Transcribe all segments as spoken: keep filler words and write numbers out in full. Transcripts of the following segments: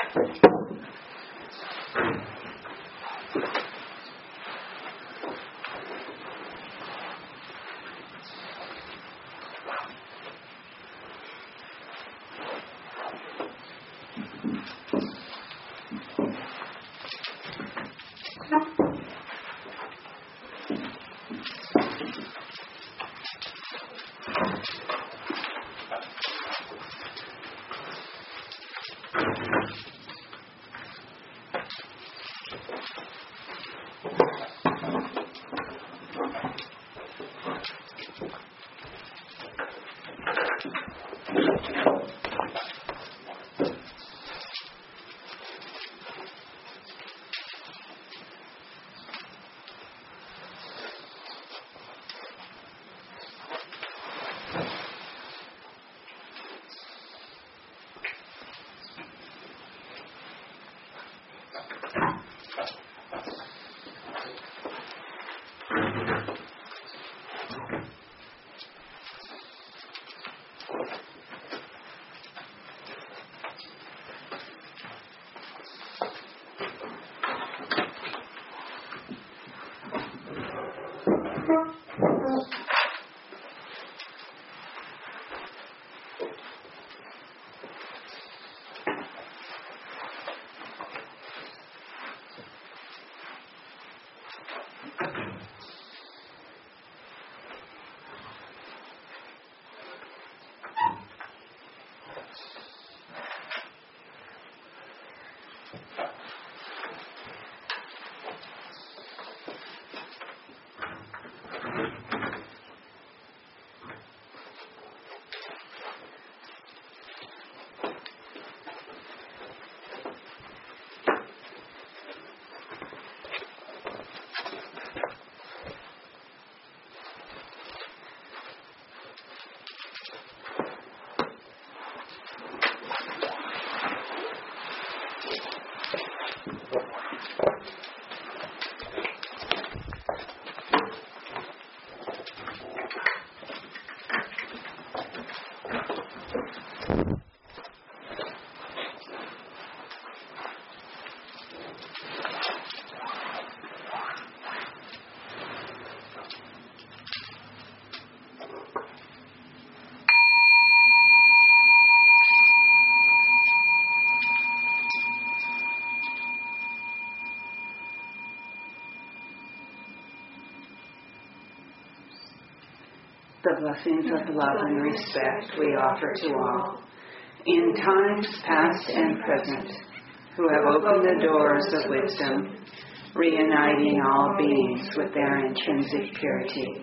The blessings of love and respect we offer to all, in times past and present, who have opened the doors of wisdom, reuniting all beings with their intrinsic purity.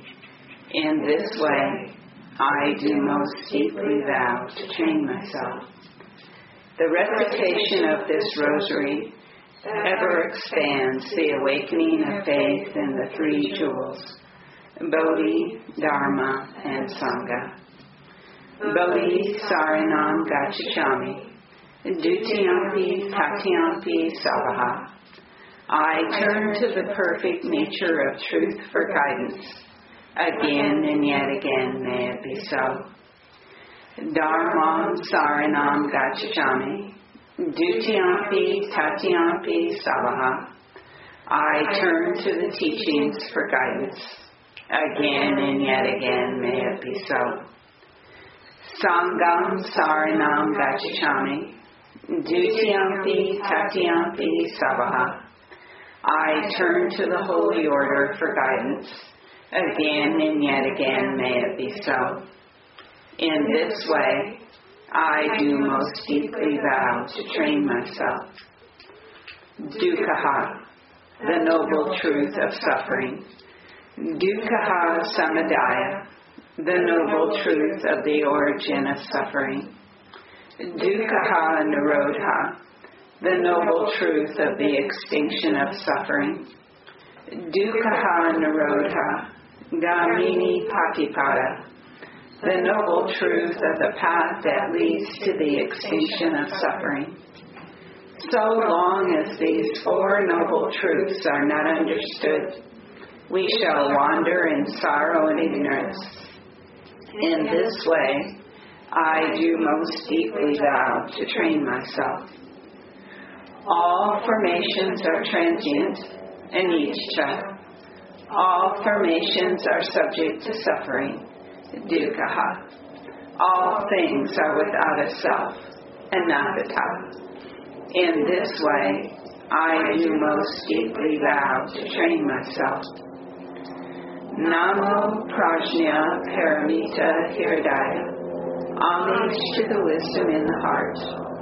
In this way, I do most deeply vow to train myself. The recitation of this rosary ever expands the awakening of faith in the three jewels, Bodhi, Dharma, and Sangha. Bodhi Saranam Gacchami, Dutiyampi Tatyampi Savaha. I turn to the perfect nature of truth for guidance. Again and yet again may it be so. Dharmam Saranam Gacchami, Dutiyampi Tatyampi Savaha. I turn to the teachings for guidance. Again and yet again may it be so. Sangam Saranam Gacchami, Dutiyampi Tatyampi Savaha. I turn to the holy order for guidance. Again and yet again may it be so. In this way, I do most deeply vow to train myself. Dukkha, the noble truth of suffering. Dukkha Samadaya, the noble truth of the origin of suffering. Dukkha Nirodha, the noble truth of the extinction of suffering. Dukkha Nirodha, Gamini Patipada, the noble truth of the path that leads to the extinction of suffering. So long as these four noble truths are not understood, we shall wander in sorrow and ignorance. In this way, I do most deeply vow to train myself. All formations are transient, anicca. All formations are subject to suffering, dukkha. All things are without a self, anatta. In this way, I do most deeply vow to train myself. Namo Prajna Paramita Hridaya. Homage to the wisdom in the heart.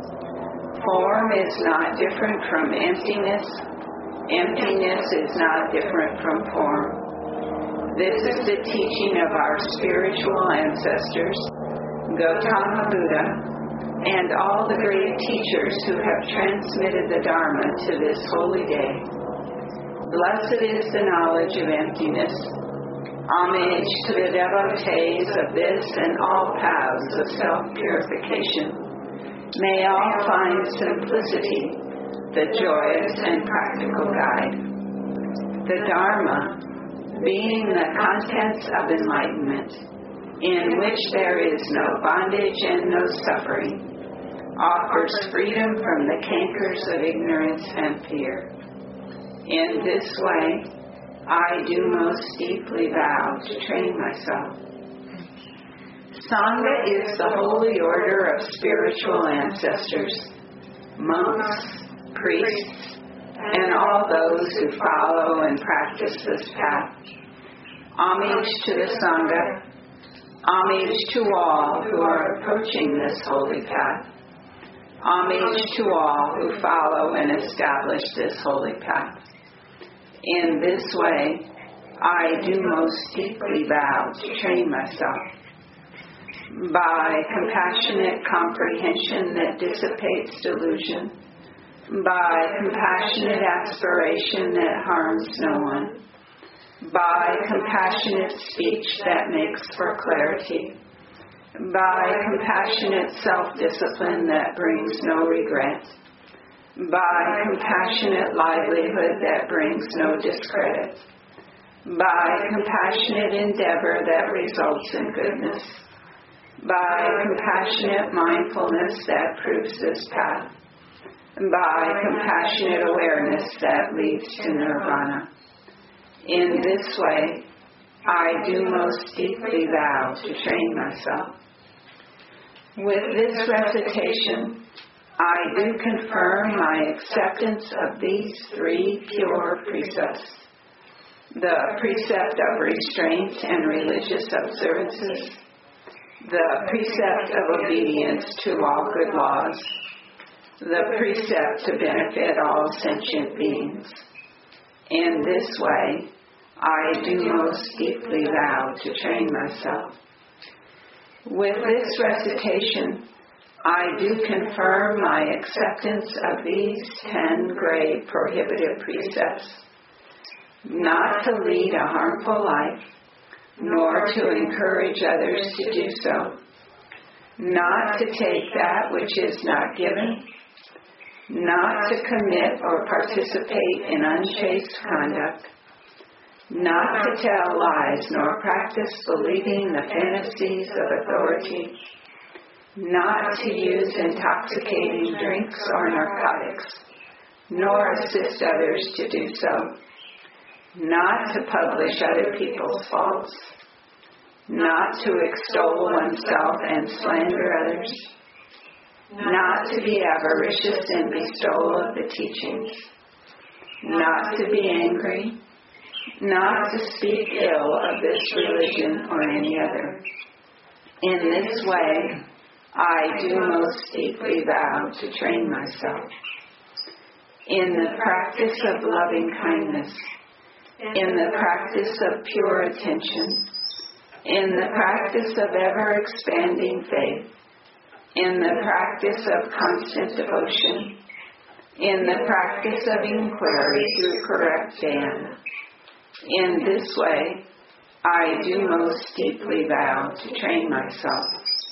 Form is not different from emptiness. Emptiness is not different from form. This is the teaching of our spiritual ancestors, Gautama Buddha, and all the great teachers who have transmitted the Dharma to this holy day. Blessed is the knowledge of emptiness. Homage to the devotees of this and all paths of self-purification. May all find simplicity, the joyous and practical guide. The Dharma, being the contents of enlightenment, in which there is no bondage and no suffering, offers freedom from the cankers of ignorance and fear. In this way, I do most deeply vow to train myself. Sangha is the holy order of spiritual ancestors, monks, priests, and all those who follow and practice this path. Homage to the Sangha. Homage to all who are approaching this holy path. Homage to all who follow and establish this holy path. In this way, I do most deeply vow to train myself. By compassionate comprehension that dissipates delusion, by compassionate aspiration that harms no one, by compassionate speech that makes for clarity, by compassionate self-discipline that brings no regret, by compassionate livelihood that brings no discredit, by compassionate endeavor that results in goodness, by compassionate mindfulness that proves this path, by compassionate awareness that leads to nirvana. In this way, I do most deeply vow to train myself. With this recitation, I do confirm my acceptance of these three pure precepts. The precept of restraint and religious observances, the precept of obedience to all good laws, the precept to benefit all sentient beings. In this way, I do most deeply vow to train myself. With this recitation, I do confirm my acceptance of these ten grave prohibited precepts, not to lead a harmful life, nor to encourage others to do so, not to take that which is not given, not to commit or participate in unchaste conduct, not to tell lies nor practice believing the fantasies of authority, not to use intoxicating drinks or narcotics, nor assist others to do so, not to publish other people's faults, not to extol oneself and slander others, not to be avaricious in bestowal of the teachings, not to be angry, not to speak ill of this religion or any other. In this way, I do most deeply vow to train myself in the practice of loving kindness, in the practice of pure attention, in the practice of ever-expanding faith, in the practice of constant devotion, in the practice of inquiry through correct dhyana. In this way, I do most deeply vow to train myself.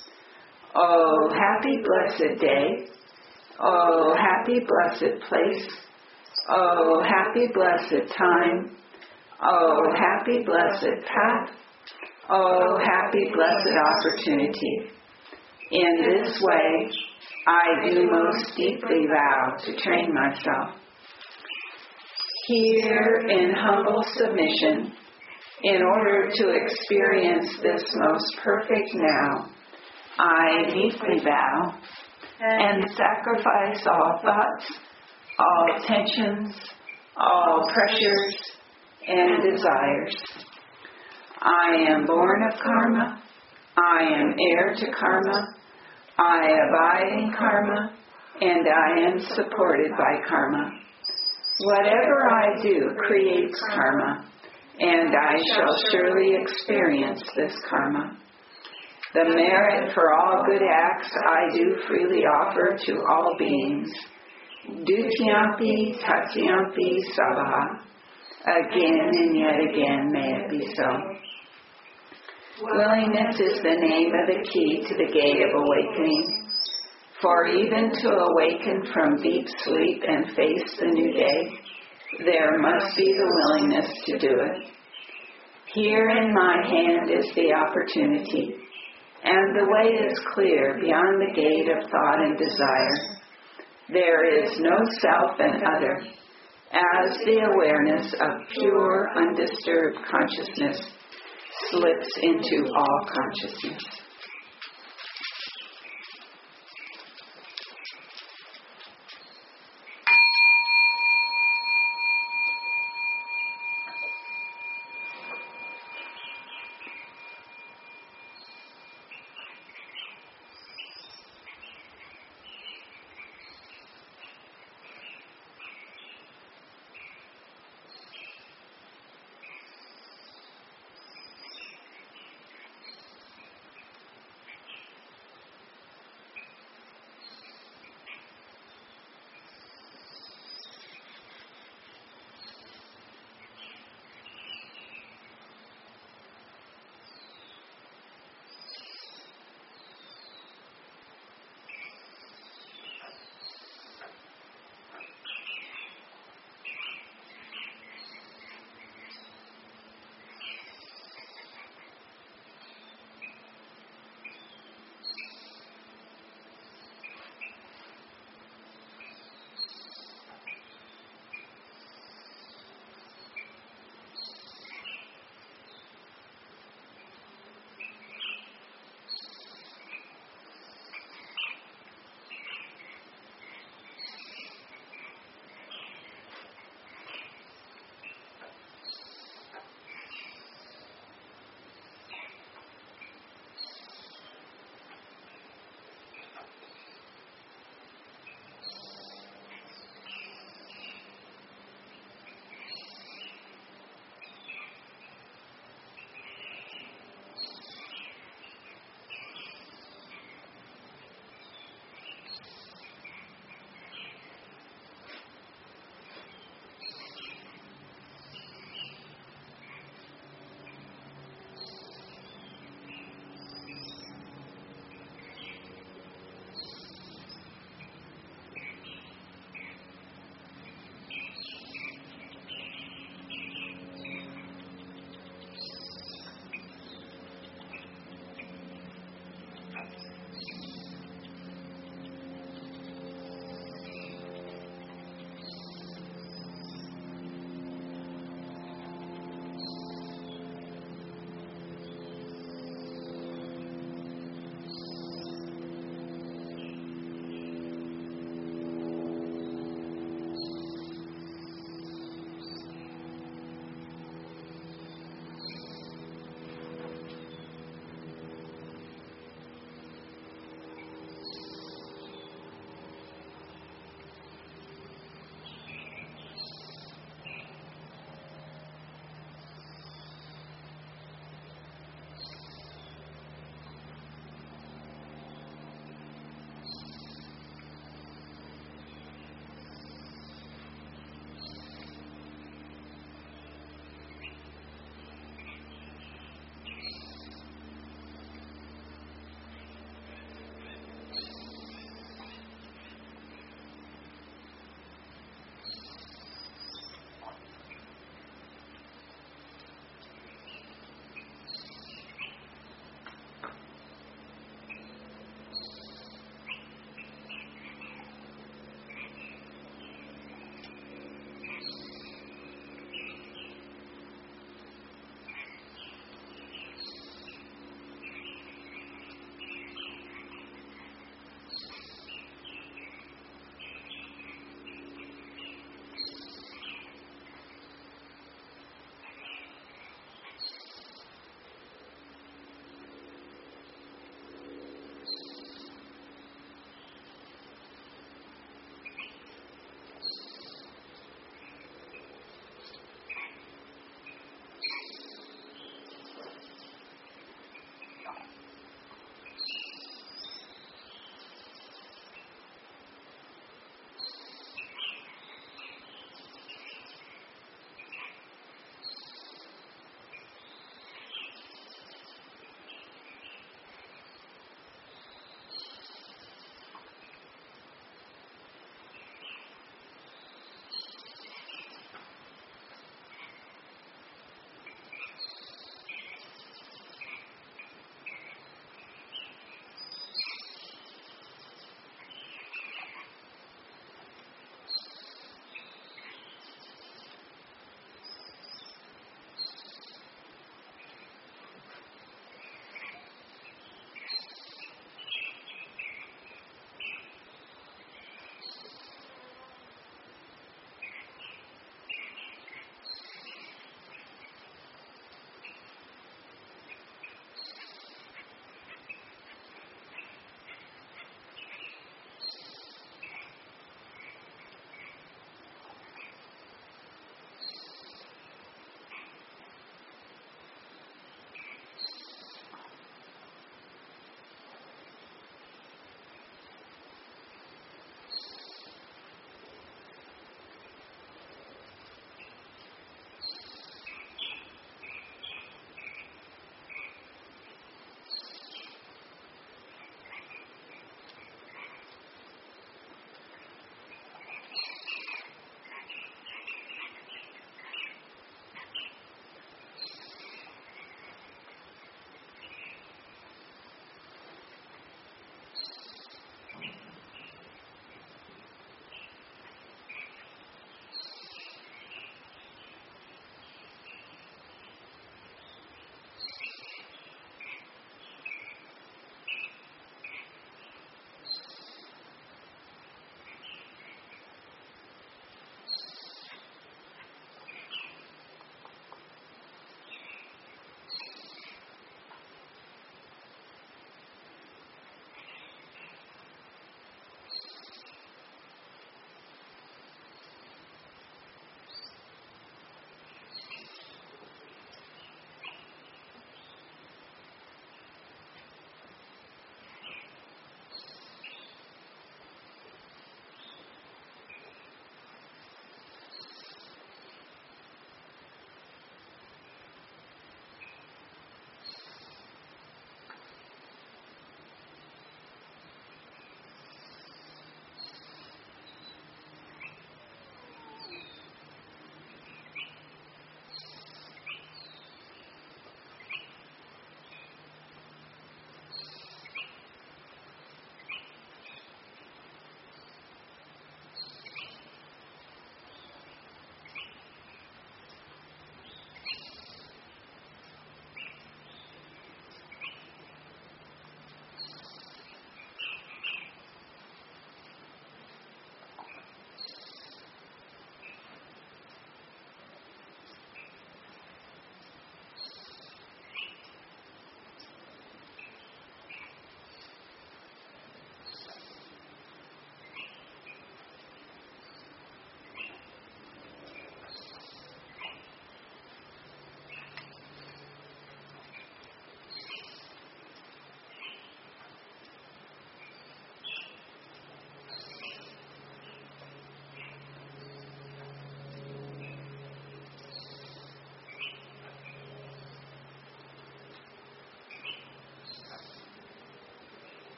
Oh, happy blessed day. Oh, happy blessed place. Oh, happy blessed time. Oh, happy blessed path. Oh, happy blessed opportunity. In this way, I do most deeply vow to train myself. Here in humble submission, in order to experience this most perfect now, I deeply vow and sacrifice all thoughts, all tensions, all pressures and desires. I am born of karma. I am heir to karma. I abide in karma, and I am supported by karma. Whatever I do creates karma, and I shall surely experience this karma. The merit for all good acts I do freely offer to all beings. Dutyampi tatyampi sabha. Again and yet again may it be so. Willingness is the name of the key to the gate of awakening. For even to awaken from deep sleep and face the new day, there must be the willingness to do it. Here in my hand is the opportunity, and the way is clear beyond the gate of thought and desire. There is no self and other, as the awareness of pure, undisturbed consciousness slips into all consciousness.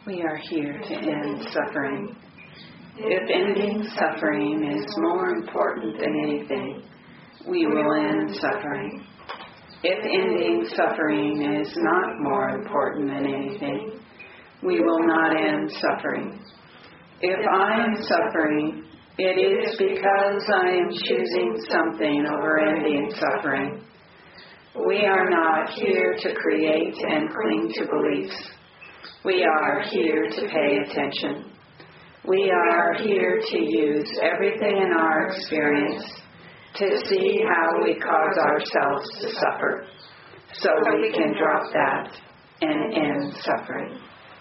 We are here to end suffering. If ending suffering is more important than anything, we will end suffering. If ending suffering is not more important than anything, we will not end suffering. If I am suffering, it is because I am choosing something over ending suffering. We are not here to create and cling to beliefs. We are here to pay attention. We are here to use everything in our experience to see how we cause ourselves to suffer, so we can drop that and end suffering.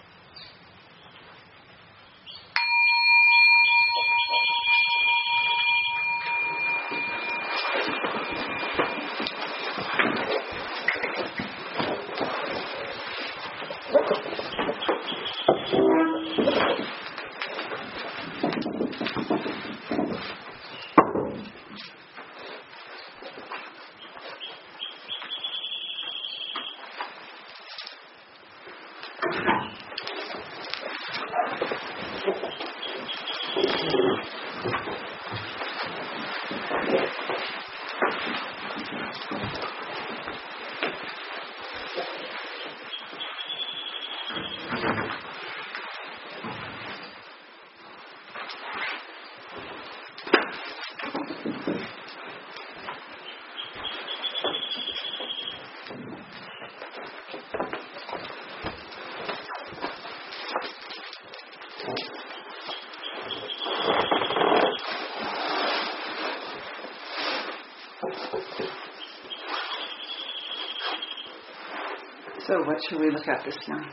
So what should we look at this morning?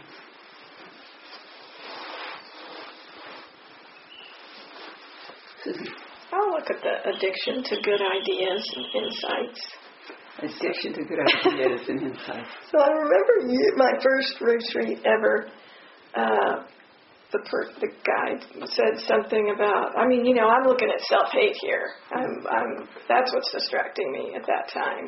Susan? I'll look at the addiction to good ideas and insights. Addiction to good ideas and insights. So I remember you, my first retreat ever, uh, the per, the guide said something about, I mean, you know, I'm looking at self-hate here. I'm, I'm, that's what's distracting me at that time.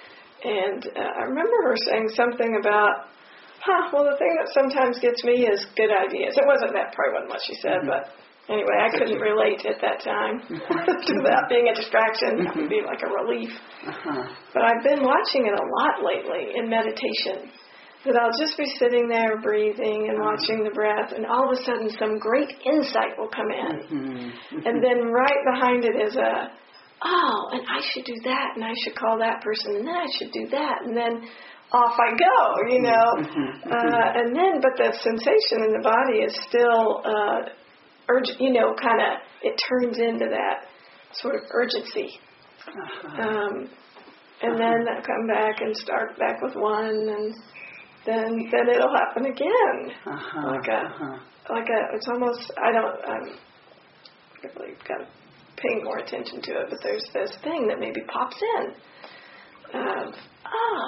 And uh, I remember her saying something about, huh, well, the thing that sometimes gets me is good ideas. It wasn't that, probably wasn't what she said, mm-hmm. but anyway, I couldn't relate at that time to that being a distraction. That would be like a relief. Uh-huh. But I've been watching it a lot lately in meditation, that I'll just be sitting there breathing and watching the breath, and all of a sudden some great insight will come in. Mm-hmm. And then right behind it is a, oh, and I should do that, and I should call that person, and then I should do that, and then off I go, you know. Mm-hmm. Uh, and then, but the sensation in the body is still uh, urgent, you know, kind of, it turns into that sort of urgency. Uh-huh. Um, and uh-huh. then I come back and start back with one, and then then it'll happen again. Uh-huh. Like a, uh-huh. like a, it's almost, I don't, um, I really got to pay more attention to it, but there's this thing that maybe pops in. Of, oh.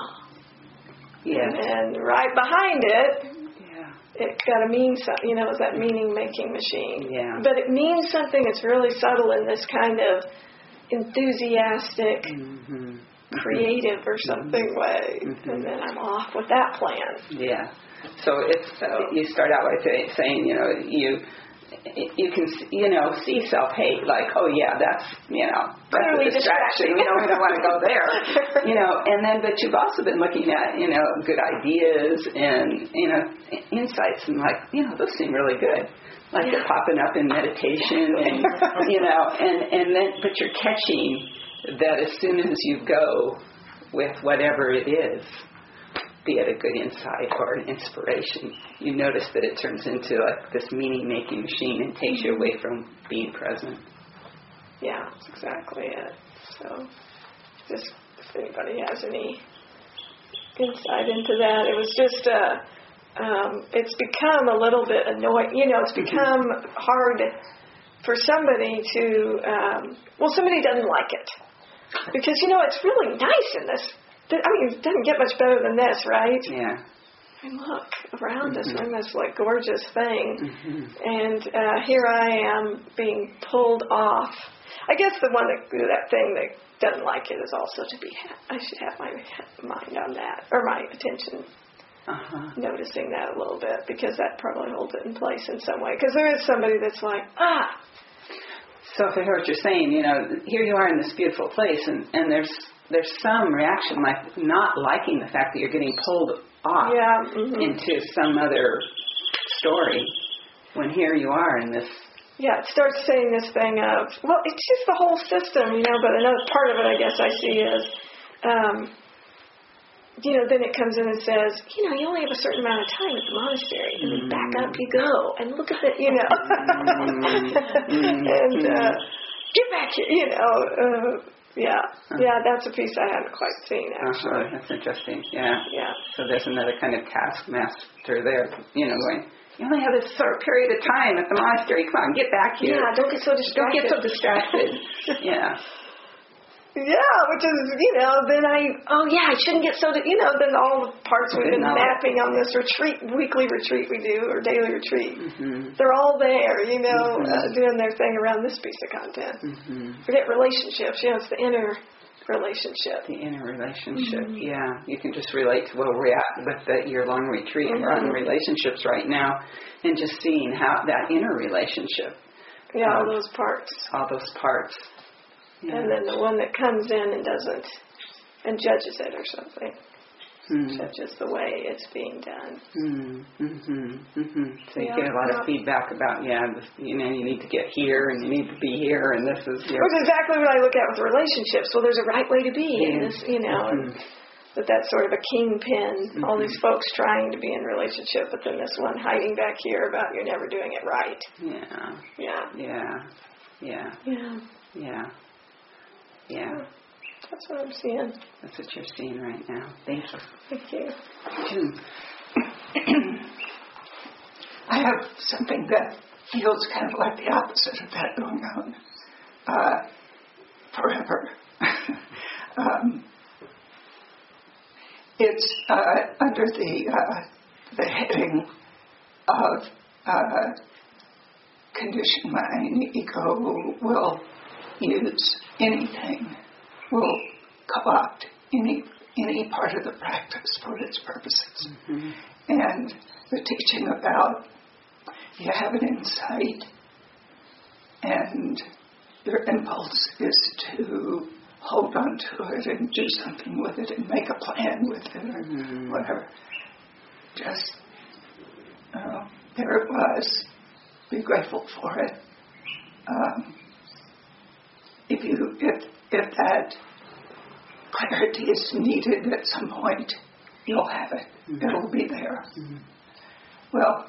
Yes. And right behind it, it's got to mean something, you know, it's that meaning-making machine. Yeah. But it means something that's really subtle in this kind of enthusiastic, mm-hmm. creative or something mm-hmm. way. Mm-hmm. And then I'm off with that plan. Yeah. So it's, so, you start out by saying, you know, you you can, you know, see self-hate, like, oh, yeah, that's, you know, that's a distraction. We don't, we don't want to go there. You know, and then, but you've also been looking at, you know, good ideas and, you know, insights and like, you know, those seem really good. Like yeah. they're popping up in meditation and, you know, and, and then, but you're catching that as soon as you go with whatever it is, be it a good insight or an inspiration, you notice that it turns into like this meaning-making machine and takes you away from being present. Yeah, that's exactly it. So, just if anybody has any insight into that, it was just a, um, it's become a little bit annoying. You know, it's become hard for somebody to, um, well, somebody doesn't like it. Because, you know, it's really nice in this. I mean, it doesn't get much better than this, right? Yeah. And look around us, we're in this like gorgeous thing, mm-hmm. and uh, here I am being pulled off. I guess the one that that thing that doesn't like it is also to be. I should have my mind on that or my attention Uh-huh. noticing that a little bit, because that probably holds it in place in some way. Because there is somebody that's like, ah. So if I hear what you're saying, you know, here you are in this beautiful place, and, and there's there's some reaction, like not liking the fact that you're getting pulled off yeah, mm-hmm. into some other story, when here you are in this. Yeah, it starts saying this thing of, well, it's just the whole system, you know, but another part of it I guess I see is, um, you know, then it comes in and says, you know, you only have a certain amount of time at the monastery, and then back up you go, and look at the, you know, and uh, get back here, you know, uh, yeah, yeah, that's a piece I haven't quite seen, actually. Uh-huh. That's interesting, yeah. Yeah. So there's another kind of taskmaster there, you know, going, you only have this short period of time at the monastery, come on, get back here. Yeah, don't get so distracted. Don't get so distracted, yeah. Yeah, which is, you know, then I, oh yeah, I shouldn't get so, you know, then all the parts we've been mapping on this retreat, weekly retreat we do, or daily retreat, mm-hmm. they're all there, you know, mm-hmm. uh, doing their thing around this piece of content. Mm-hmm. Forget relationships, you know, it's the inner relationship. The inner relationship, mm-hmm. yeah. You can just relate to where we're at with the year-long retreat. Mm-hmm. We're on relationships right now, and just seeing how that inner relationship. Yeah, um, all those parts. All those parts. Yeah. And then the one that comes in and doesn't, and judges it or something. Mm. Judges the way it's being done. Mm. Mm-hmm. Mm-hmm. So you yeah. get a lot yeah. of feedback about, yeah, this, you know, you need to get here and you need to be here, and this is your... Which is exactly what I look at with relationships. Well, there's a right way to be, yeah. and this, you know, mm-hmm. and but that's sort of a kingpin. Mm-hmm. All these folks trying to be in relationship, but then this one hiding back here about you're never doing it right. Yeah. Yeah. Yeah. Yeah. Yeah. Yeah. Yeah. That's what I'm seeing. That's what you're seeing right now. Thank you. Thank you. June. I have something that feels kind of like the opposite of that going on uh, forever. um, it's uh, under the uh, the heading of uh, conditioned mind. Ego will use anything, will co-opt any any part of the practice for its purposes. Mm-hmm. And the teaching about you have an insight and your impulse is to hold on to it and do something with it and make a plan with it or mm-hmm. whatever. Just, uh, there it was. Be grateful for it. Um, if you, if, if that clarity is needed at some point, you'll have it. Mm-hmm. It'll be there. Mm-hmm. Well,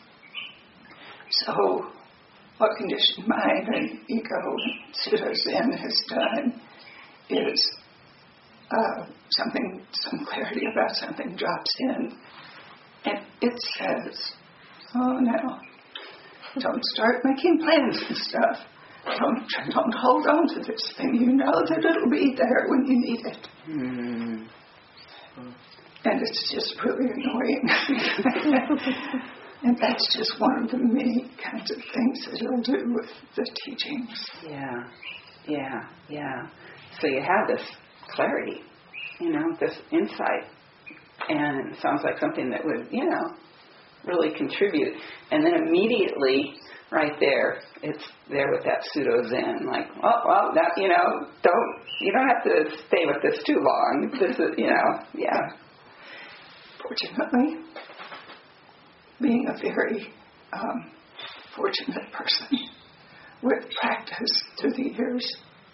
so what conditioned mind and ego and pseudo-Zen has done is uh, something, some clarity about something drops in, and it says, oh, now, don't start making plans and stuff. Don't, don't hold on to this thing. You know that it'll be there when you need it. Mm. And it's just really annoying. And that's just one of the many kinds of things that it'll do with the teachings. Yeah, yeah, yeah. So you have this clarity, you know, this insight. And it sounds like something that would, you know, really contribute. And then immediately, right there, it's there with that pseudo-Zen, like, oh, well, that, you know, don't, you don't have to stay with this too long. This is, you know, yeah. Fortunately, being a very um, fortunate person with practice through the years,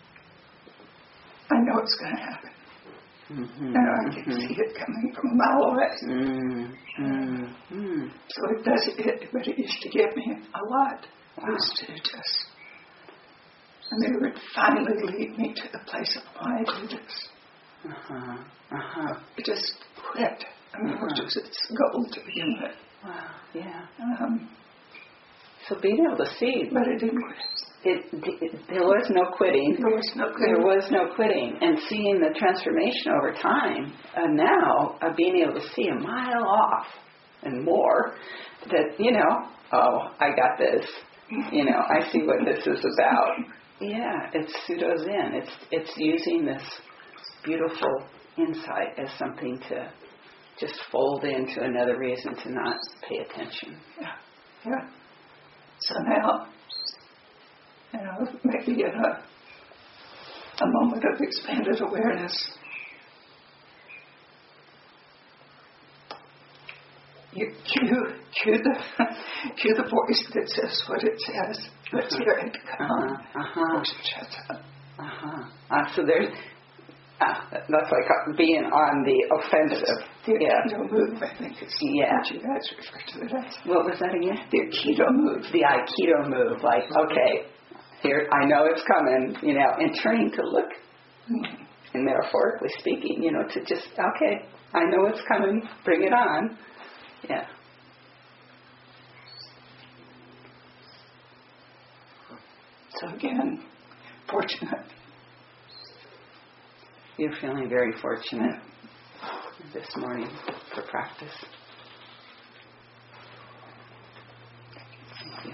I know it's going to happen. Mm-hmm. And I can mm-hmm. see it coming from a mile away. Mm-hmm. So it does it, but it used to give me a lot. Wow. It used to just, and it would finally lead me to the place of why I do this. Uh-huh. Uh-huh. It just quit. I mean, uh-huh. which was its goal to begin with. Wow, yeah. Um, so being able to see. But it didn't quit. It, it, there was no quitting. There was no quitting. There was no quitting. And seeing the transformation over time, and now uh, being able to see a mile off and more, that, you know, oh, I got this. You know, I see what this is about. Yeah, it's pseudo-Zen. It's, it's using this beautiful insight as something to just fold into another reason to not pay attention. Yeah, yeah. So now, you know, maybe in a, a moment of expanded awareness, you cue, cue the cue the voice that says what it says. Let's hear it. Come on. Uh-huh. Uh-huh. Voice shuts up. Uh-huh. Uh, so there's, uh, that's like being on the offensive. The Yeah. Aikido move, I think, is Yeah. what you guys refer to it as. What was that again? The Aikido move. The Aikido move, like, okay, here, I know it's coming, you know, and turning to look, Mm-hmm. and metaphorically speaking, you know, to just, okay, I know it's coming, bring it on. Yeah. So again, fortunate. You're feeling very fortunate this morning for practice. Thank you.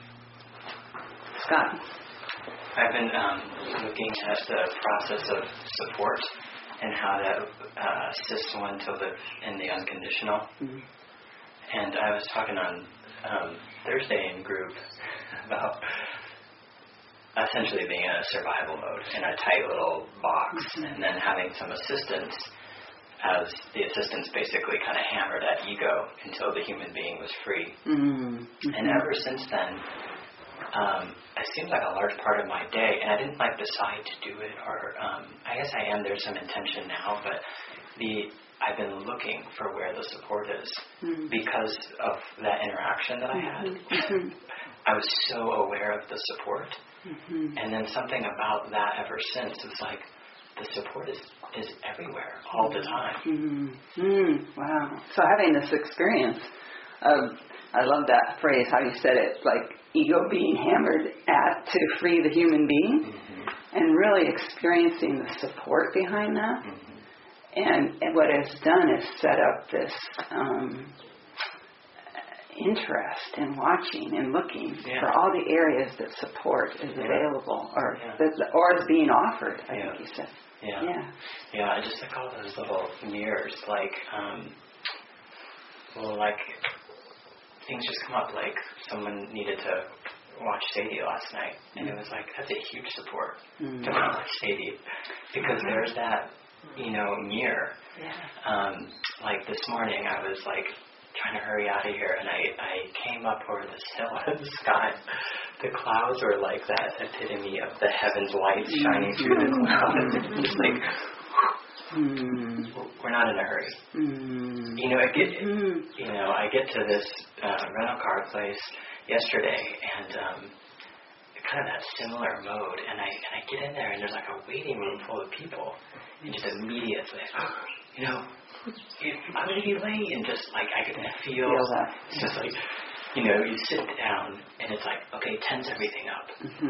Scott? I've been um, looking at the process of support and how that uh, assists one to live in the unconditional. Mm-hmm. And I was talking on um, Thursday in group about essentially being in a survival mode in a tight little box, mm-hmm. and then having some assistance, as the assistance basically kind of hammered at ego until the human being was free. Mm-hmm. And ever since then, um, it seems like a large part of my day, and I didn't like decide to do it, or um, I guess I am, there's some intention now, but the I've been looking for where the support is, mm-hmm. because of that interaction that I had. Mm-hmm. I was so aware of the support, mm-hmm. and then something about that ever since, it's like the support is, is everywhere all the time. Mm-hmm. Mm, wow. So having this experience of, I love that phrase, how you said it, like ego being hammered at to free the human being, mm-hmm. and really experiencing the support behind that. Mm-hmm. And, and what it's done is set up this um, interest in watching and looking, yeah. for all the areas that support is yeah. available, or yeah. that, or is being offered, I yeah. think you said. Yeah. Yeah. Yeah, I just like all those little mirrors, like, um, well, like, things just come up, like someone needed to watch Sadie last night, and it was like, that's a huge support mm. to watch Sadie, because mm-hmm. there's that, you know, mirror. Yeah. Um, like this morning, I was like trying to hurry out of here, and I, I came up over this hill in the sky. The clouds were like that epitome of the heavens lights mm. shining through the clouds. Just like, mm. we're not in a hurry. Mm. You know, I get, mm. you know, I get to this uh, rental car place yesterday, and um, kind of that similar mode, and I and I get in there, and there's like a waiting room full of people, and just immediately, you know, I'm going to be late, and just like I can feel, feel that. It's just like, you know, you sit down, and it's like, okay, tense everything up. Mm-hmm.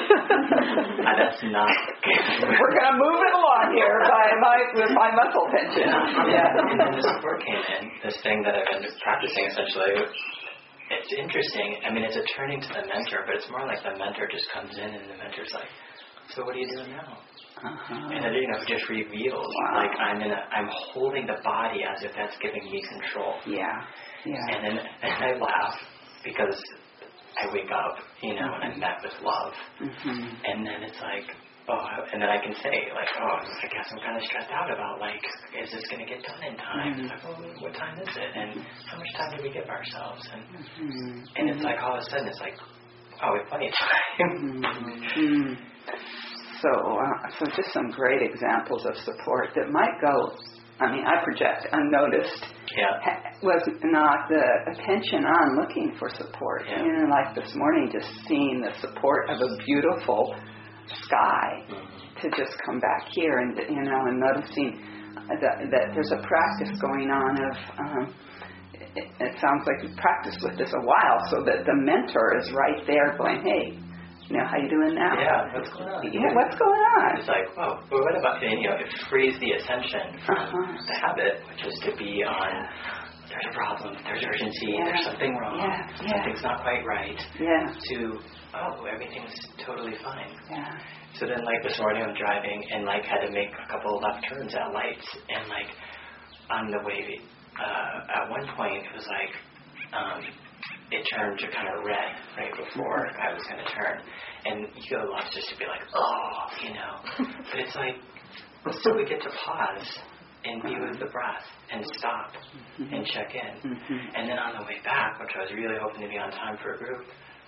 And that's not. We're going to move it along here by my with my muscle tension. Yeah. Yeah. And then the support came in, this thing that I've been practicing essentially. It's interesting. I mean, it's a turning to the mentor, but it's more like the mentor just comes in, and the mentor's like, "So what are you doing now?" Uh-huh. And it, you know, just reveals, wow. like I'm in a, I'm holding the body as if that's giving me control. Yeah, yeah. And then and I laugh because I wake up, you know, mm-hmm. and I'm met with love. Mm-hmm. And then it's like, oh, and then I can say, like, oh, I guess I'm kind of stressed out about, like, is this going to get done in time? Mm-hmm. It's like, oh, what time is it? And how much time do we give ourselves? And mm-hmm. and it's like, all of a sudden, it's like, oh, we have plenty of time. Mm-hmm. So, uh, so just some great examples of support that might go, I mean, I project unnoticed. Yeah. Ha- was not the attention on looking for support. Yeah. You know, like this morning, just seeing the support of a beautiful sky, mm-hmm. to just come back here and, you know, and noticing that, that there's a practice going on of, um, it, it sounds like you've practiced with this a while, so that the mentor is right there going, hey, you know, how you doing now? Yeah, what's going on? Yeah, what's going on? It's like, well, well what about, you know, it frees the attention from uh-huh. the habit, which is to be on, there's a problem, there's urgency, yeah. there's something wrong, yeah. Yeah. something's not quite right, yeah. to, oh, everything's totally fine. Yeah. So then, like, this morning I'm driving and, like, had to make a couple of left turns at lights, and, like, on the way uh, at one point it was like um, it turned to kind of red right before I was going to turn, and ego loves just to be like, oh, you know, but it's like, so we get to pause and be with the breath and stop mm-hmm. and check in, mm-hmm. and then on the way back, which I was really hoping to be on time for a group,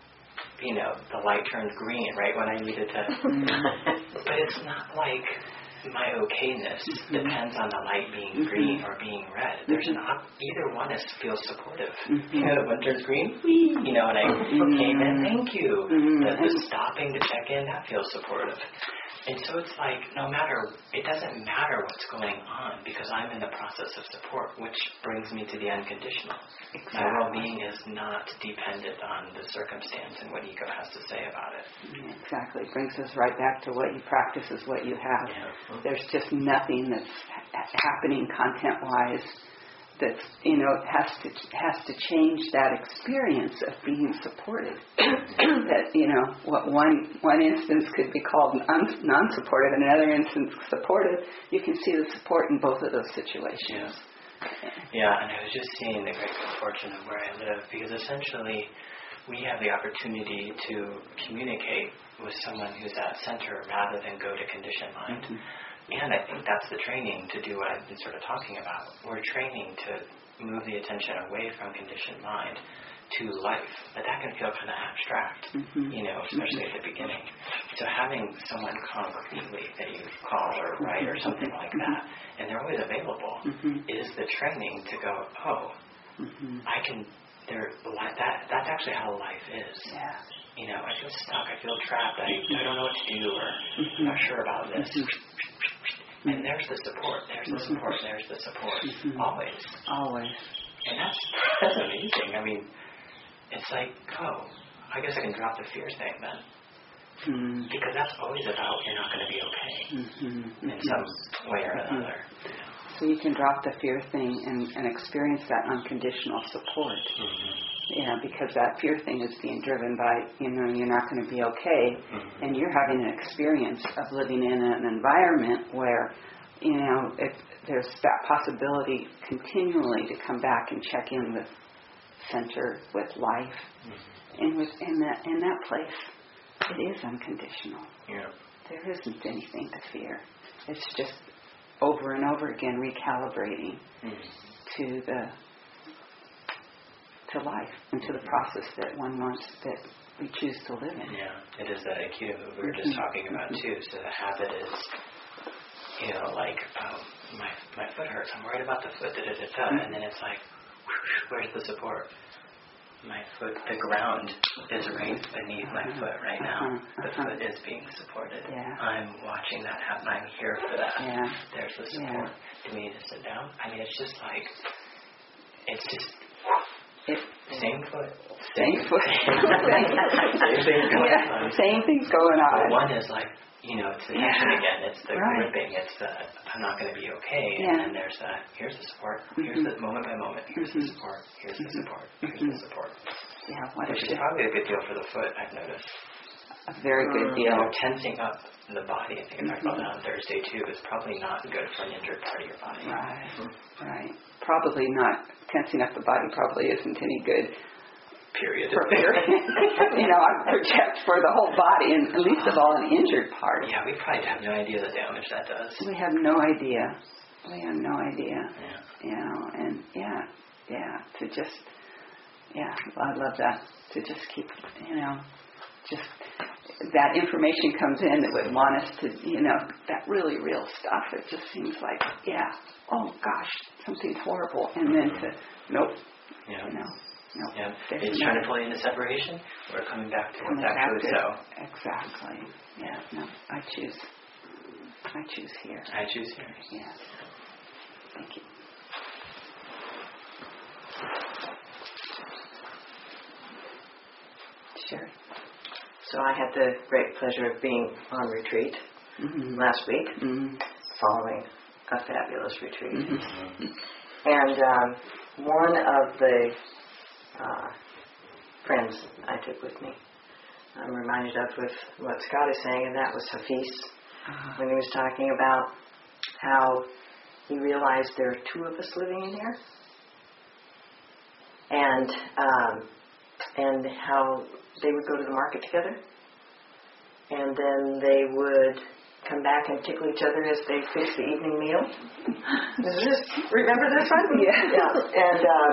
you know, the light turned green right when I needed to, but it's not like my okayness depends on the light being green or being red. There's an op- either one is feels supportive. You know, when it turns green, whee, you know, and I came in, thank you. The, the stopping to check in, that feels supportive. And so it's like, no matter, it doesn't matter what's going on because I'm in the process of support, which brings me to the unconditional. Exactly. My well-being is not dependent on the circumstance and what ego has to say about it. Exactly. It brings us right back to what you practice is what you have. Yeah. There's just nothing that's ha- happening content-wise that's, you know, has to has to change that experience of being supported. That, you know, what one one instance could be called un- non-supportive, and another instance supportive. You can see the support in both of those situations. Yeah. yeah, and I was just seeing the great good fortune of where I live, because essentially we have the opportunity to communicate with someone who's at center rather than go to conditioned mind. Mm-hmm. And I think that's the training to do what I've been sort of talking about. We're training to move the attention away from conditioned mind to life. But that can feel kind of abstract, mm-hmm. you know, especially mm-hmm. at the beginning. So having someone concretely that you call or write or something like that, and they're always available, mm-hmm. is the training to go, oh, mm-hmm. I can, there, that that's actually how life is. Yeah. You know, I feel stuck, I feel trapped, I, I don't know what to do, or mm-hmm. I'm not sure about this. Mm-hmm. And there's the support, there's the support, there's the support, mm-hmm. always. Always. And that's that's amazing. I mean, it's like, oh, I guess I can drop the fear thing then. Mm-hmm. Because that's always about you're not going to be okay mm-hmm. in some way or mm-hmm. another. So you can drop the fear thing and, and experience that unconditional support. Mm-hmm. Yeah, because that fear thing is being driven by, you know, you're not going to be okay, mm-hmm. and you're having an experience of living in an environment where, you know, if there's that possibility continually to come back and check in with center, with life, mm-hmm. and with in that in that place, it is unconditional. Yeah. There isn't anything to fear. It's just over and over again recalibrating mm-hmm. to the to life and to the process that one wants, that we choose to live in. Yeah, it is that Aikido move we were just talking about too. So the habit is, you know, like um, my my foot hurts. I'm worried about the foot. Da, da, da, da. And then it's like, where's the support? My foot, the ground is right beneath my foot right now. The foot is being supported. Yeah. I'm watching that happen. I'm here for that. Yeah. There's the support. Yeah. Do we need to sit down? I mean, it's just like, it's just. It, same foot. Same foot. Same thing going yeah, on. Same things going on. But one is like, you know, it's the tension yeah. again. It's the right. gripping. It's the, I'm not going to be okay. Yeah. And then there's that, here's the support. Here's mm-hmm. the moment by moment. Here's mm-hmm. the support. Here's mm-hmm. the support. Here's mm-hmm. the support. Yeah, what Which is it? probably a good deal for the foot, I've noticed. A very good deal. You know, tensing up the body, I think I talked about that on Thursday too, is probably not good for an injured part of your body. Right, mm-hmm. right. Probably not. Tensing up the body probably isn't any good. Period. For period. You know, I project for the whole body, and at least of all an injured part. Yeah, we probably have no idea the damage that does. We have no idea. We have no idea. Yeah. You know, and yeah, yeah, to just, yeah, I love that. To just keep, you know, just that information comes in that would want us to, you know, that really real stuff. It just seems like, yeah, oh gosh, something's horrible, and then to, nope, yeah. you know. No, yeah. It's trying to pull you into separation. We're coming back to what's actually so. Exactly. Yeah. No, I choose. I choose here. I choose here. Yes. Thank you. Sherry. So I had the great pleasure of being on retreat mm-hmm. last week, mm-hmm. following a fabulous retreat. Mm-hmm. And um, one of the Uh, friends I took with me, I'm reminded of with what Scott is saying, and that was Hafiz, uh-huh. when he was talking about how he realized there are two of us living in here, and um, and how they would go to the market together, and then they would come back and tickle each other as they fix the evening meal. Is this, remember this one? Yeah. Yeah. And um,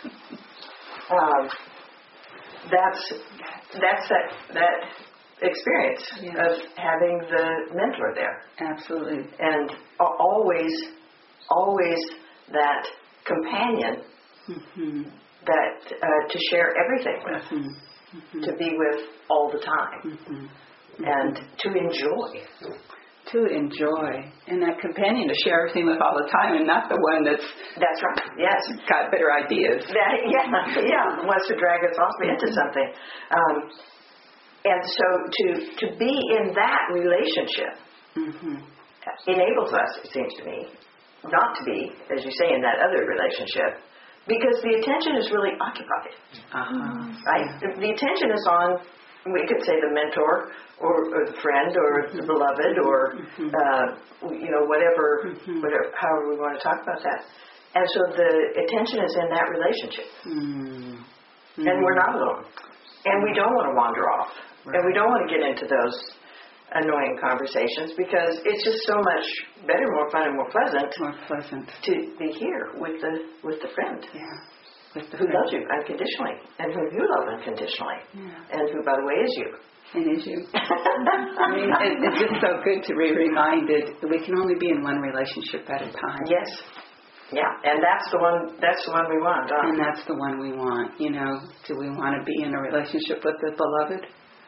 um, that's that's that that experience Yes. of having the mentor there, Absolutely. and a- always, always that companion Mm-hmm. that uh, to share everything with, Mm-hmm. Mm-hmm. to be with all the time, Mm-hmm. and to enjoy. To enjoy. And that companion to share everything with all the time, and not the one that's That's right. Yes. got better ideas. That, yeah, yeah, wants to drag us off into something. Um, and so to to be in that relationship Mm-hmm. enables us, it seems to me, not to be, as you say, in that other relationship, because the attention is really occupied. Uh-huh. Right? Yeah. The, the attention is on, we could say the mentor, or, or the friend, or the beloved, or Mhm. uh, you know, whatever, Mhm. whatever, however we want to talk about that. And so the attention is in that relationship, Mm-hmm. and we're not alone, and we don't want to wander off, and we don't want to get into those annoying conversations, because it's just so much better, more fun, and more pleasant More pleasant. to be here with the with the friend Yeah. With the who friend. loves you unconditionally, and who you love unconditionally, Yeah. and who, by the way, is you. And is you. I mean, it, it's just so good to be reminded that we can only be in one relationship at a time. Yes. Yeah, and that's the one. That's the one we want. Huh? And that's the one we want. You know, do we want to be in a relationship with the beloved?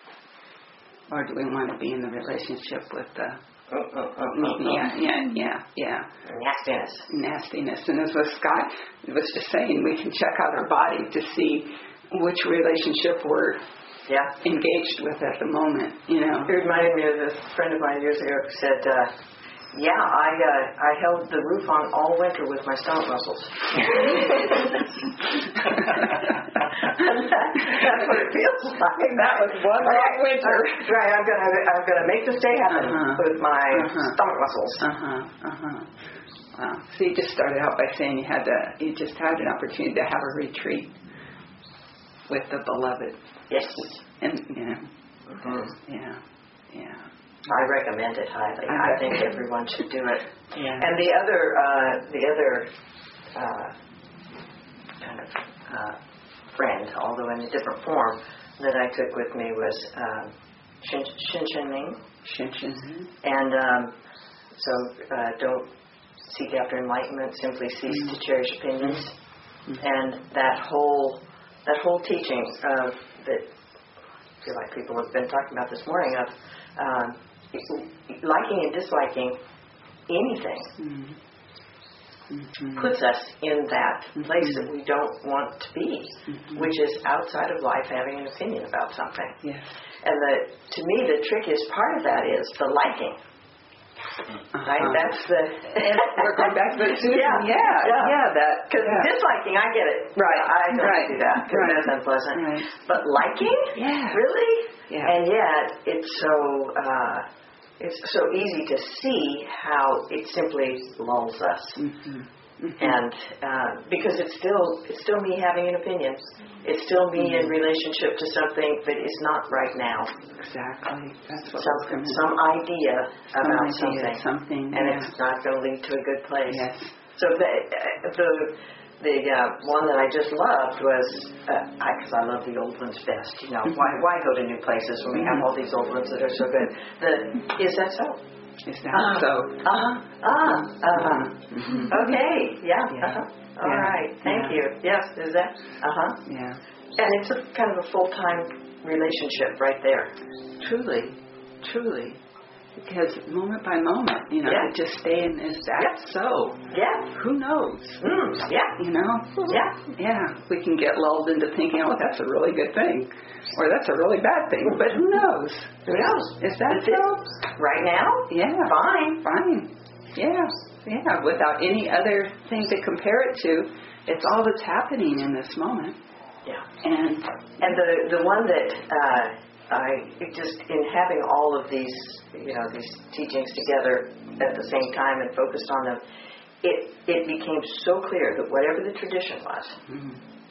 Or do we want to be in the relationship with the, Uh, uh, uh, uh, yeah, yeah, yeah, yeah, nastiness. nastiness? And as what Scott was just saying, we can check out our body to see which relationship we're Yeah. engaged with at the moment, you know. It reminded me of a friend of mine years ago who said, uh, "Yeah, I uh, I held the roof on all winter with my stomach muscles." That's what it feels like. That was one long winter. Uh, right, I'm gonna I'm gonna make this day happen Uh-huh. with my Uh-huh. stomach muscles. Uh-huh, uh-huh. Wow. So you just started out by saying you had to, you just had an opportunity to have a retreat with the beloved. Yes. And, you know, Mhm. yeah, yeah. I recommend it highly. I I think recommend- everyone should do it. Yeah. And the other, uh, the other uh, kind of uh, friend, although in a different form, that I took with me was um, Shin Shin Shin Ming. Shin Shin. And um, so uh, don't seek after enlightenment, simply cease to cherish opinions. And that whole that whole teaching of that, I feel like people have been talking about this morning, of um, liking and disliking anything Mm-hmm. Mm-hmm. puts us in that place Mhm. that we don't want to be, Mhm. which is outside of life having an opinion about something. Yes. And the, to me, the trickiest part of that is the liking. Uh-huh. Right? That's the. We're going back to the Susan. Yeah, Yeah, yeah, yeah. that. Because yeah. disliking, I get it. Right, I don't right, do that because right. that's unpleasant. Right. But liking? Yeah. Really? Yeah. And yet, it's so uh, it's so easy to see how it simply lulls us. Mm-hmm. Mm-hmm. And uh, because it's still it's still me having an opinion. It's still me in relationship to something that is not right now. Exactly. That's what Some we're coming some idea Some about idea, something, something, and yeah. it's not going to lead to a good place. Yes. So the the the uh, one that I just loved was because uh, I, I love the old ones best. You know, why why go to new places when we have all these old ones that are so good? The is that so? Is that Uh, so? Uh huh. Ah. Uh huh. Mhm. Okay. Yeah. Yeah. Uh-huh. All Yeah. right. Thank Yeah. you. Yes. Is that? Uh huh. Yeah. And it's a kind of a full time relationship right there. Truly, truly. Because moment by moment, you know, Yeah. to just stay in is that Yeah. so? Yeah. Who knows? Mm. Yeah. You know? Yeah. Yeah. We can get lulled into thinking, oh, that's a really good thing. Or that's a really bad thing. But who knows? Who knows? Is that If it- so? Right now? Yeah. Fine. Fine. Yeah. Yeah. Without any other thing to compare it to, it's all that's happening in this moment. Yeah. And And the the one that uh, I it just in having all of these you know these teachings together at the same time and focused on them, it it became so clear that whatever the tradition was, mm,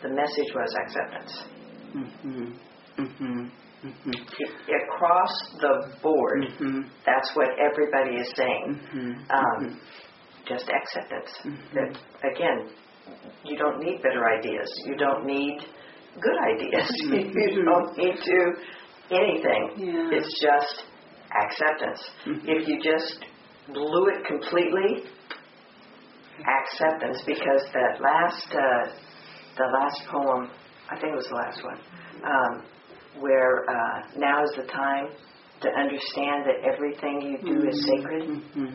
the message was acceptance. Mhm. Mhm. Mhm. Across the board, Mhm. that's what everybody is saying. Mhm. Um, Mhm. just acceptance. Mhm. That, again, you don't need better ideas. You don't need good ideas. Mhm. You don't need to anything. Yeah. It's just acceptance. Mhm. If you just blew it completely, acceptance, because that last, uh, the last poem, I think it was the last one, um, where uh, now is the time to understand that everything you do is sacred. Mhm.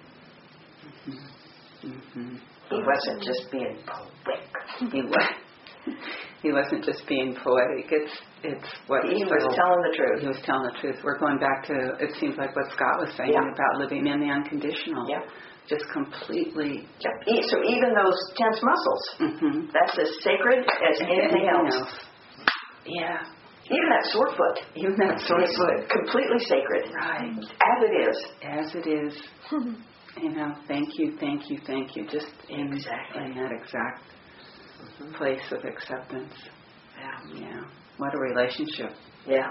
Mhm. He wasn't just being poetic. He was. He wasn't just being poetic. It's it's what He was telling the He truth. was telling the truth. We're going back to, it seems like what Scott was saying Yeah. about living in the unconditional. Yeah. Just completely. Yeah. E- So even those tense muscles, Mm-hmm. that's as sacred as anything else. Yeah. Even that sore foot. Even that sore is foot. completely sacred. Right. As it is. As it is. You know, thank you, thank you, thank you. Just in, Exactly. in that exact Mm-hmm. place of acceptance. Yeah. Yeah. What a relationship. Yeah.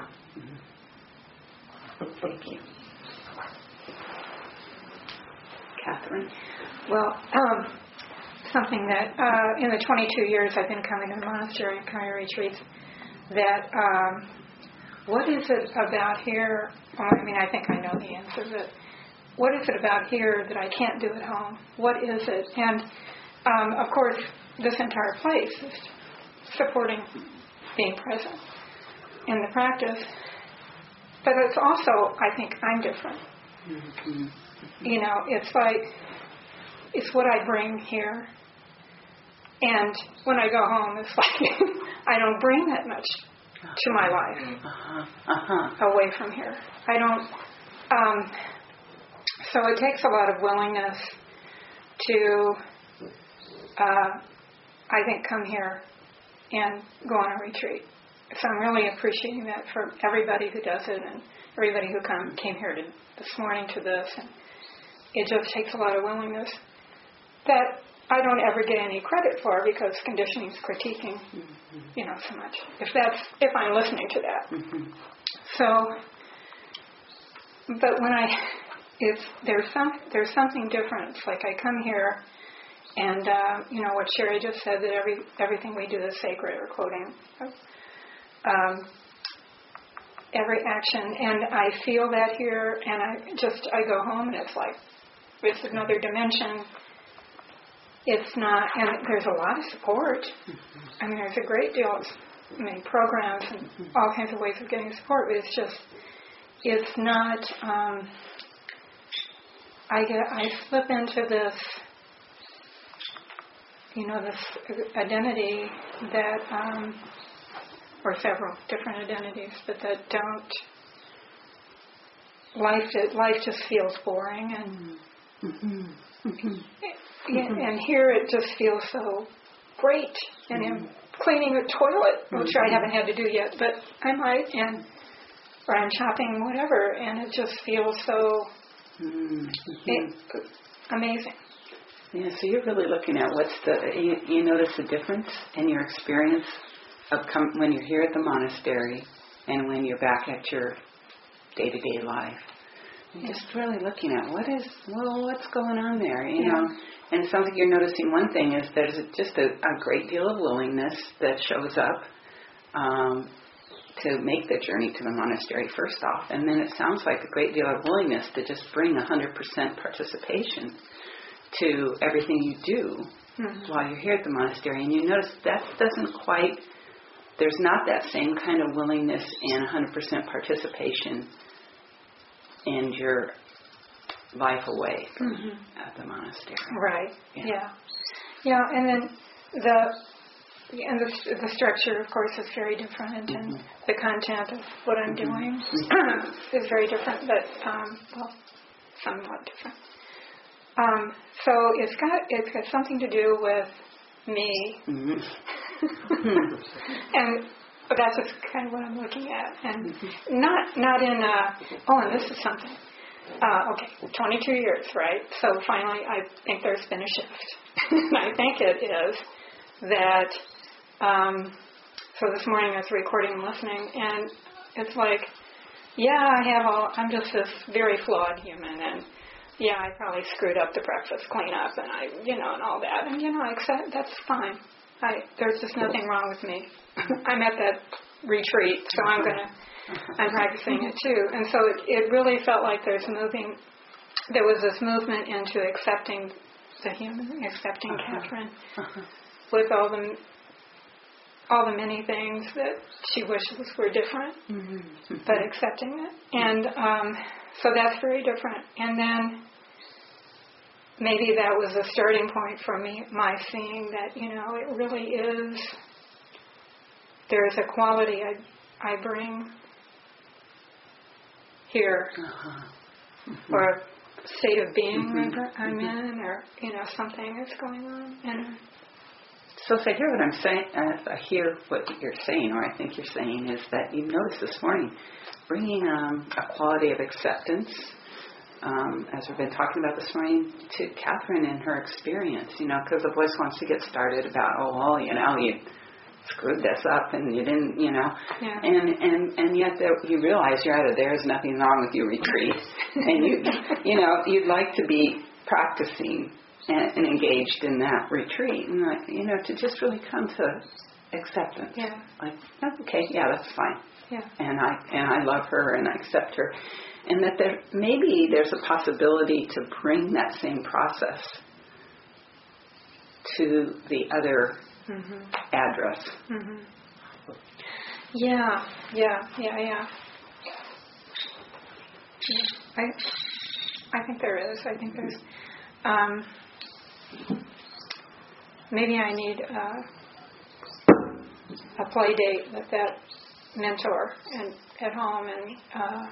Thank you. Catherine? Well, um, something that uh, in the twenty-two years I've been coming to the monastery and coming to retreats, that um, what is it about here? Well, I mean, I think I know the answer, but what is it about here that I can't do at home? What is it? And um, of course, this entire place is supporting being present in the practice, but it's also, I think, I'm different. Mm-hmm. You know, it's like, it's what I bring here. And when I go home, it's like, I don't bring that much to my life Uh-huh. Uh-huh. away from here. I don't, um, so it takes a lot of willingness to, uh, I think, come here and go on a retreat. So I'm really appreciating that for everybody who does it and everybody who come, came here to, this morning to this. And it just takes a lot of willingness that I don't ever get any credit for because conditioning is critiquing, mm-hmm. you know, so much. If that's, if I'm listening to that. Mm-hmm. So, but when I, it's, there's some, there's something different. It's like I come here and, uh, you know, what Sherry just said, that every, everything we do is sacred, or quoting, um, every action, and I feel that here, and I just, I go home and it's like, it's another dimension. It's not, and there's a lot of support. Mm-hmm. I mean, there's a great deal of, I mean, programs and mm-hmm. all kinds of ways of getting support, but it's just, it's not, um, I get, I slip into this, you know, this identity that, um, or several different identities, but that don't, life, life just feels boring, and Mm-hmm. Mm-hmm. Yeah, and here it just feels so great. And mm-hmm. I'm cleaning a toilet, which mm-hmm. I haven't had to do yet, but I might, and or I'm chopping whatever, and it just feels so mm-hmm. it, amazing. Yeah, so you're really looking at what's the, you, you notice the difference in your experience of come, when you're here at the monastery and when you're back at your day-to-day life. You're just really looking at what is, well, what's going on there, you yeah. know. And it sounds like you're noticing one thing is there's just a, a great deal of willingness that shows up um, to make the journey to the monastery first off. And then it sounds like a great deal of willingness to just bring one hundred percent participation to everything you do mm-hmm. while you're here at the monastery. And you notice that doesn't quite, there's not that same kind of willingness and one hundred percent participation in your life away from mm-hmm. at the monastery. Right. Yeah. yeah. Yeah. And then the and the the structure, of course, is very different, mm-hmm. and the content of what I'm mm-hmm. doing mm-hmm. is very different, but um, well, somewhat different. Um, so it's got it's got something to do with me, mm-hmm. and. But that's just kind of what I'm looking at, and mm-hmm. not not in a, oh, and this is something. Uh, okay, twenty-two years, right? So finally, I think there's been a shift. And I think it is that Um, so this morning I was recording and listening, and it's like, yeah, I have all, I'm just this very flawed human, and yeah, I probably screwed up the breakfast cleanup, and I, you know, and all that, and you know, I accept, that's fine. I, there's just nothing wrong with me. I'm at that retreat, so I'm gonna, I'm practicing it too, and so it, it really felt like there's moving, there was this movement into accepting the human, accepting uh-huh. Catherine, uh-huh. with all the all the many things that she wishes were different, mm-hmm. but accepting it. And um, so that's very different. And then maybe that was a starting point for me, my seeing that, you know, it really is, there's a quality I, I bring here, uh-huh. mm-hmm. or a state of being mm-hmm. I'm mm-hmm. in, or, you know, something that's going on. And So if I hear what I'm saying, uh, if I hear what you're saying, or I think you're saying, is that you noticed this morning bringing um, a quality of acceptance, um, as we've been talking about this morning, to Catherine and her experience, you know, because the voice wants to get started about, oh, well, you know, you screwed this up and you didn't, you know, yeah. and, and, and yet there, you realize you're out of there's nothing wrong with your retreat, and you, you know, you'd like to be practicing And, and engaged in that retreat, and like, you know, to just really come to acceptance. Yeah. Like, oh, okay, yeah, that's fine. Yeah. And I and I love her and I accept her, and that there maybe there's a possibility to bring that same process to the other mm-hmm. address. Mm-hmm. Yeah. Yeah. Yeah. Yeah. I I think there is. I think there's. Um, Maybe I need uh, a play date with that mentor and at home, and uh,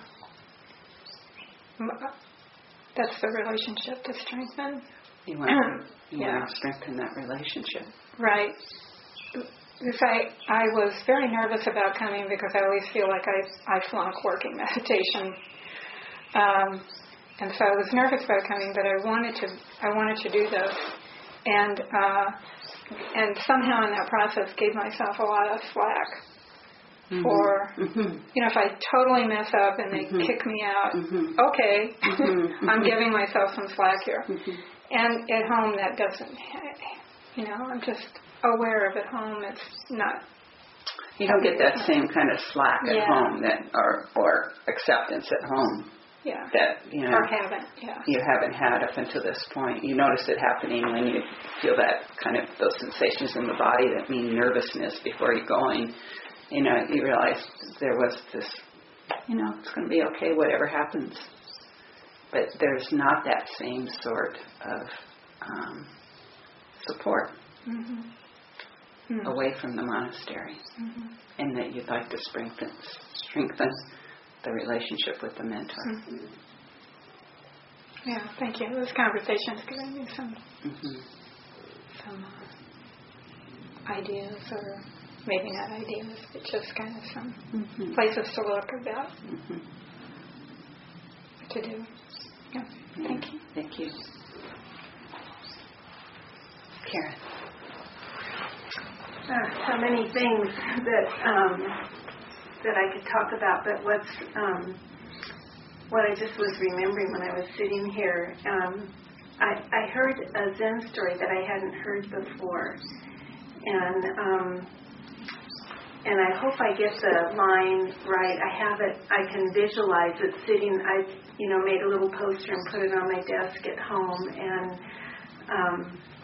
that's the relationship to strengthen. You want, you yeah. want to strengthen that relationship, right? Because I I was very nervous about coming because I always feel like I I flunk working meditation. Um, And so I was nervous about coming, but I wanted to. I wanted to do this, and uh, and somehow in that process gave myself a lot of slack. Mm-hmm. For mm-hmm. you know, if I totally mess up and they mm-hmm. kick me out, mm-hmm. okay, mm-hmm. I'm giving myself some slack here. Mm-hmm. And at home, that doesn't. You know, I'm just aware of at home. It's not. You don't get that same kind of slack at yeah. home that, or or acceptance at home. Yeah. That, you know, or haven't, yeah. you haven't had up until this point. You notice it happening when you feel that kind of, those sensations in the body that mean nervousness before you going. You know, you realize there was this, you know, it's going to be okay, whatever happens. But there's not that same sort of um, support mm-hmm. Mm-hmm. away from the monastery. Mm-hmm. And that you'd like to strengthen, strengthen the relationship with the mentor. Mm-hmm. Yeah, thank you. This conversation is giving me some mm-hmm. some uh, ideas, or maybe not ideas, but just kind of some mm-hmm. places to look about mm-hmm. what to do. Yeah, yeah. Thank you. Thank you. Karen. Uh, so many things that um, that I could talk about, but what's um, what I just was remembering when I was sitting here, um, I, I heard a Zen story that I hadn't heard before, and um, and I hope I get the line right. I have it. I can visualize it sitting. I you know made a little poster and put it on my desk at home, and um,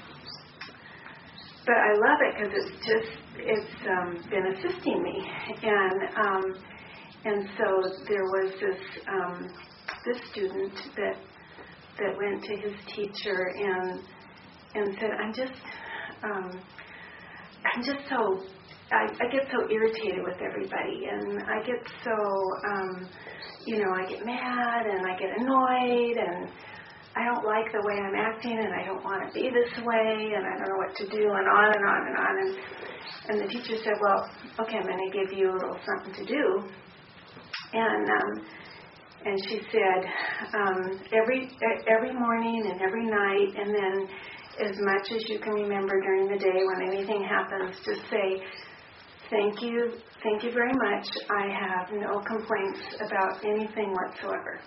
but I love it because it's just. It's um, been assisting me, and um, and so there was this um, this student that that went to his teacher and and said, I'm just um, I'm just so I, I get so irritated with everybody, and I get so um, you know I get mad and I get annoyed, and I don't like the way I'm acting, and I don't want to be this way, and I don't know what to do, and on and on and on. And, and the teacher said, well, okay, I'm going to give you a little something to do. And um, and she said, um, every every morning and every night, and then as much as you can remember during the day when anything happens, just say, thank you, thank you very much. I have no complaints about anything whatsoever.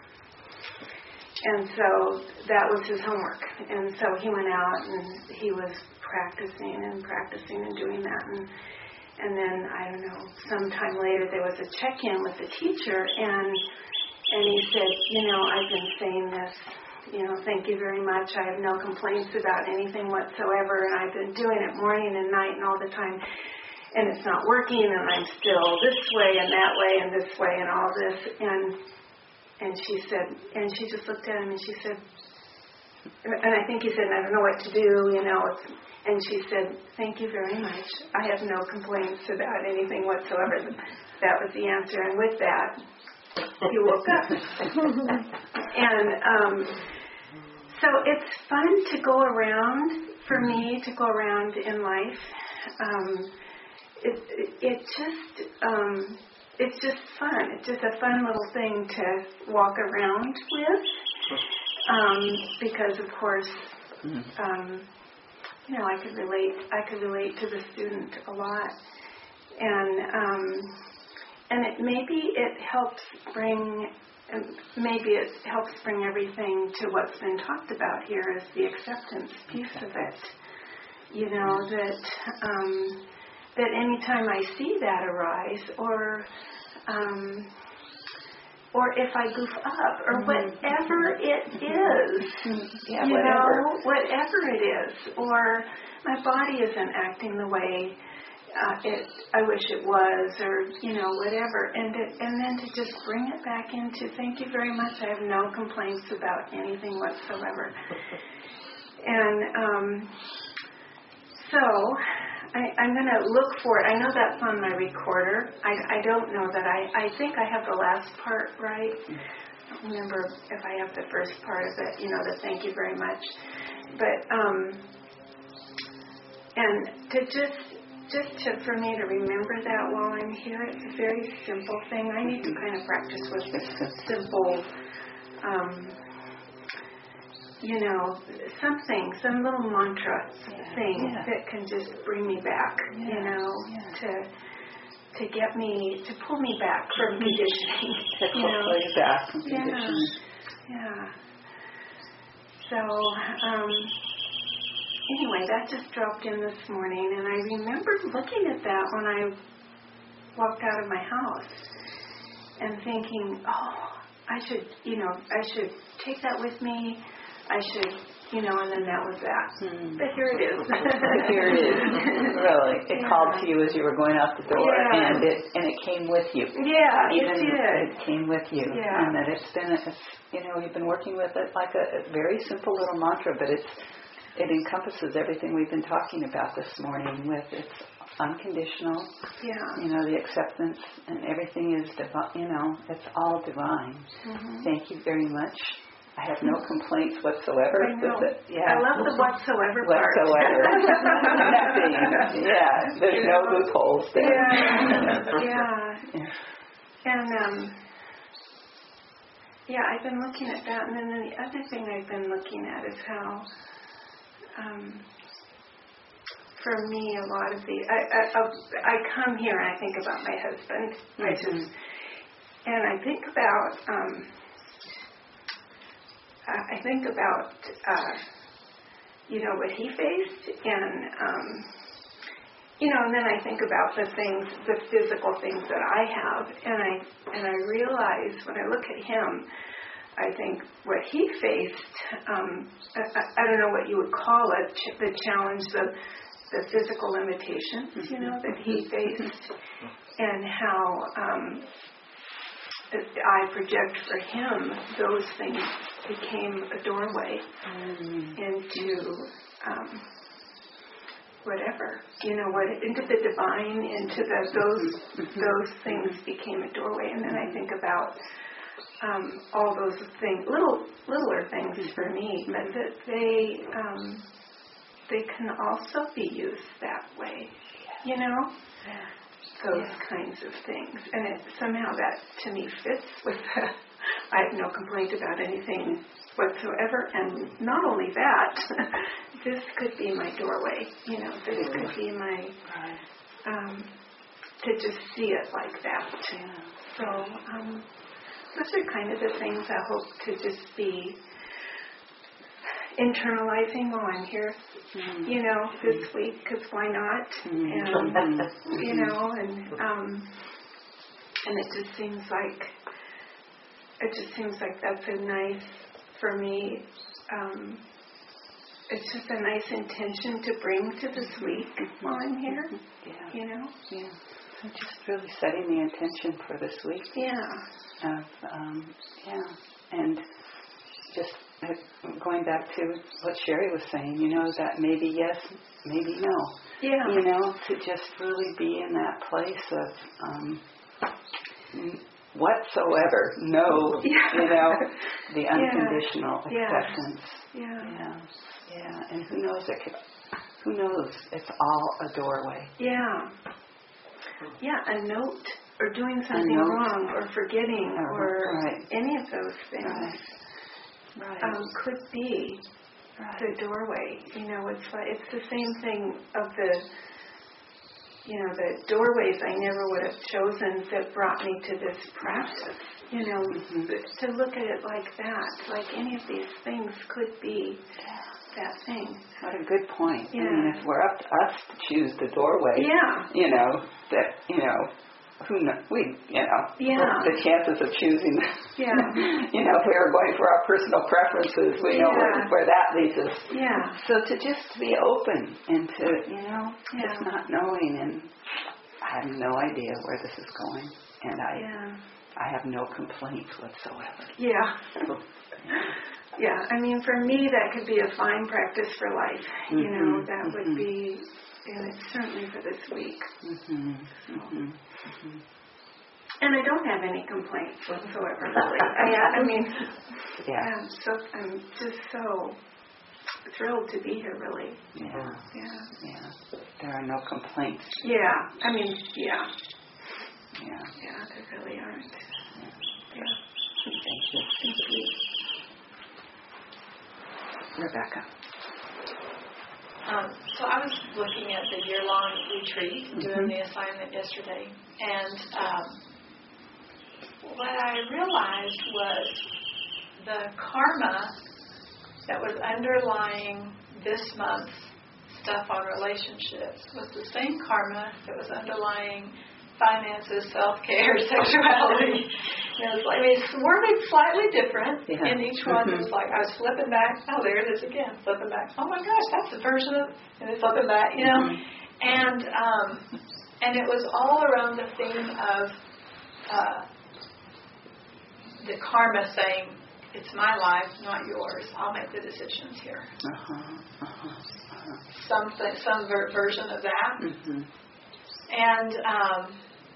And so that was his homework. And so he went out and he was practicing and practicing and doing that. And and then, I don't know, sometime later there was a check-in with the teacher, and and he said, you know, I've been saying this, you know, thank you very much. I have no complaints about anything whatsoever, and I've been doing it morning and night and all the time, and it's not working, and I'm still this way and that way and this way and all this. And and she said, and she just looked at him and she said, and I think he said, I don't know what to do, you know. And she said, thank you very much. I have no complaints about anything whatsoever. That was the answer. And with that, he woke up. And um, so it's fun to go around, for me, to go around in life. Um, it, it, it just, um, it's just fun. It's just a fun little thing to walk around with. Um, because, of course, um, you know, I could relate. I could relate to the student a lot, and um, and it maybe it helps bring, maybe it helps bring everything to what's been talked about here is the acceptance piece of it. You know, that um, that anytime I see that arise, or um, or if I goof up, or whatever it is, yeah, you whatever. know, whatever it is, or my body isn't acting the way uh, it I wish it was, or, you know, whatever, and to, and then to just bring it back into, thank you very much, I have no complaints about anything whatsoever. And um, so I, I'm going to look for it. I know that's on my recorder. I, I don't know that I, I think I have the last part right. I don't remember if I have the first part of it, you know, the thank you very much. But, um, and to just, just to, for me to remember that while I'm here, it's a very simple thing. I need to kind of practice with this simple, um, you know, something, some little mantra yeah, thing yeah. that can just bring me back, yeah, you know, yeah. to to get me, to pull me back from conditioning. To you know? pull you back from Yeah, conditioning. yeah. So, um, anyway, that just dropped in this morning, and I remember looking at that when I walked out of my house and thinking, oh, I should, you know, I should take that with me. I should, you know, and then that was that. Hmm. But here it is. Here it is. Really, it Yeah. called to you as you were going out the door, Yeah. and it and it came with you. Yeah, Even it did. it came with you, Yeah. and that it's been, a, it's, you know, you've been working with it like a, a very simple little mantra, but it's it encompasses everything we've been talking about this morning. With it's unconditional, Yeah. you know, the acceptance, and everything is divine. You know, it's all divine. Mm-hmm. Thank you very much. I have no complaints whatsoever I know. with it. Yeah. I love the whatsoever part. Whatsoever. Nothing. Yeah. There's no loopholes there. Yeah. Yeah. Yeah. And um, yeah, I've been looking at that, and then the other thing I've been looking at is how, um, for me, a lot of the I, I I come here and I think about my husband. Mm-hmm. I just and I think about. Um, I think about, uh, you know, what he faced, and, um, you know, and then I think about the things, the physical things that I have, and I and I realize when I look at him, I think what he faced, um, I, I don't know what you would call it, ch- the challenge, the, the physical limitations, you know, that he faced, and how um, I project for him, those things became a doorway mm. into um, whatever, you know, what into the divine, into the those those things became a doorway. And then I think about um, all those things, little littler things for me, but that they um, they can also be used that way, you know. Yeah. Those yeah. kinds of things, and it, somehow that to me fits with the, I have no complaint about anything whatsoever, and not only that, this could be my doorway. You know, this could be my, um, to just see it like that. Yeah. So um, those are kind of the things I hope to just be internalizing while I'm here, mm-hmm. you know, this week, because why not? Mm-hmm. And, you know, and um, and it just seems like, it just seems like that's a nice, for me, um, it's just a nice intention to bring to this week while I'm here, yeah. you know? Yeah. So just really setting the intention for this week. Yeah. Of, um, yeah. And just going back to what Sherry was saying, you know, that maybe yes, maybe no. Yeah. You know, to just really be in that place of um, whatsoever, no, yeah. you know, the unconditional yeah. acceptance. Yeah. Yeah. Yeah. And who knows, it could, who knows, it's all a doorway. Yeah. Yeah, a note, or doing something wrong, or forgetting, uh-huh. or right. any of those things. Right. Right. Um, could be right. the doorway. You know, it's like, it's the same thing of the, you know, the doorways I never would have chosen that brought me to this practice. You know, mm-hmm. to look at it like that, like any of these things could be that thing. What a good point. Yeah. I mean, if we're up to us to choose the doorway, yeah. you know, that, you know, who knows, we, you know, yeah. the chances of choosing, yeah. you know, if we are going for our personal preferences, we yeah. know where, where that leads us. Yeah. So to just be open and to, you know, yeah. just not knowing, and I have no idea where this is going, and I, yeah. I have no complaints whatsoever. Yeah. Yeah, I mean, for me, that could be a fine practice for life. Mm-hmm. You know, that mm-hmm. would be, and it's certainly for this week. Mm-hmm. So. Mm-hmm. Mm-hmm. And I don't have any complaints whatsoever, really. I, I mean, yeah. I'm so I'm just so thrilled to be here, really. Yeah. Yeah. Yeah. There are no complaints. Yeah. I mean, yeah. Yeah. Yeah, there really aren't. Yeah. Yeah. Thank you. Thank you. Rebecca. Um, so I was looking at the year-long retreat, mm-hmm. doing the assignment yesterday, and um, what I realized was the karma that was underlying this month's stuff on relationships was the same karma that was underlying finances, self-care, sexuality. You know, it's like, I mean, it's worded slightly different yeah. in each one. Mm-hmm. It's like I was flipping back. Oh, there it is again. Flipping back. Oh my gosh, that's the version of. And then flipping back. You know, mm-hmm. and um, and it was all around the theme of uh, the karma saying, "It's my life, not yours. I'll make the decisions here." Uh-huh. Uh-huh. Uh-huh. Something, some ver- version of that. Mm-hmm. And um,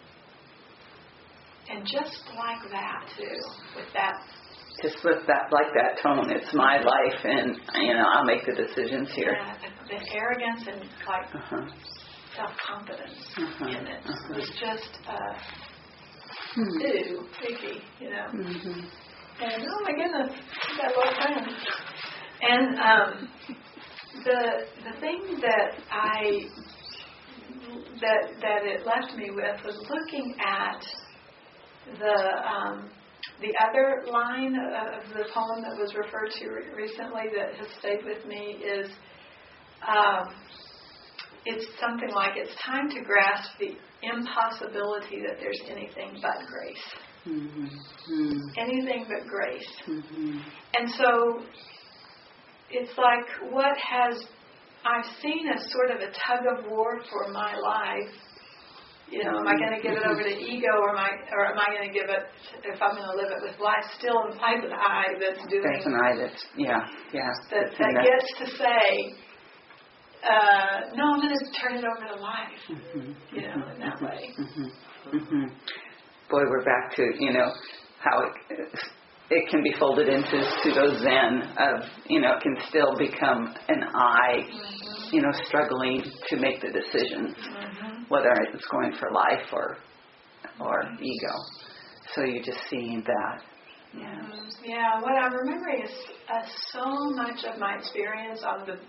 and just like that too, with that. Just with that, like that tone, it's my life, and you know I'll make the decisions here. Yeah, the, the arrogance and like uh-huh. self-confidence uh-huh. in it uh-huh. was just uh, hmm. ew, icky, you know. Mm-hmm. And oh my goodness, you got a lot of friends. And um, the the thing that I that that it left me with was looking at the um, the other line of the poem that was referred to recently that has stayed with me is um, it's something like it's time to grasp the impossibility that there's anything but grace. Mm-hmm. Mm-hmm. Anything but grace. Mm-hmm. And so it's like what has I've seen as sort of a tug of war for my life. You know, am I going to give it over to ego, or am I, or am I going to give it, if I'm going to live it with life, still implies an I that's doing. That's an I that's, yeah, yeah. That, that gets to say, uh, no, I'm going to turn it over to life. Mm-hmm. You know, in that mm-hmm. way. Mm-hmm. Mm-hmm. Boy, we're back to, you know, how it, it can be folded into pseudo Zen of, you know, it can still become an I, mm-hmm. you know, struggling to make the decisions. Mm-hmm. Whether it's going for life or or ego. So you're just seeing that. Yeah. Mm-hmm. Yeah, what I'm remembering is uh, so much of my experience on the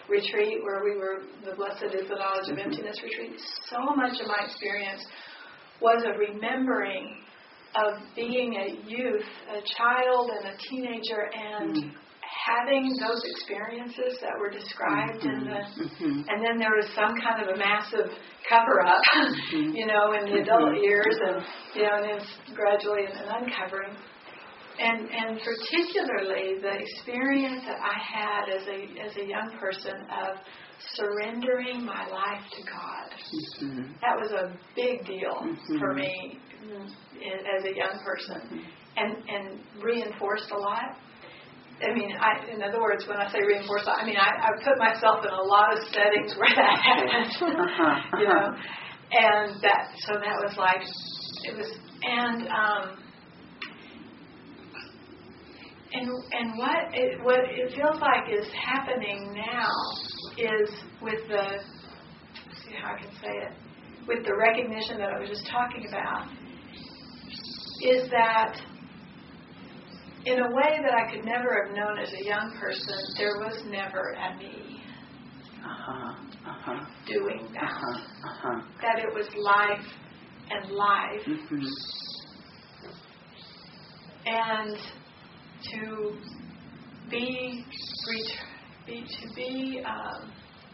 retreat where we were, the Blessed is the Knowledge of Emptiness retreat, so much of my experience was a remembering of being a youth, a child and a teenager, and mm. having those experiences that were described mm-hmm. in the, mm-hmm. and then there was some kind of a massive cover-up, mm-hmm. you know, in the adult mm-hmm. years, and, you know, and then gradually an uncovering. And and particularly the experience that I had as a as a young person of surrendering my life to God. Mm-hmm. That was a big deal mm-hmm. for me as a young person, mm-hmm. and and reinforced a lot. I mean, I, in other words, when I say reinforced, I mean I, I put myself in a lot of settings where that happened. uh-huh. You know, and that so that was like it was and. um And and what it, what it feels like is happening now is with the, let's see how I can say it, with the recognition that I was just talking about, is that in a way that I could never have known as a young person, there was never a me uh-huh, uh-huh. doing that. Uh-huh, uh-huh. That it was life and life. Mm-hmm. And to be, be to be um,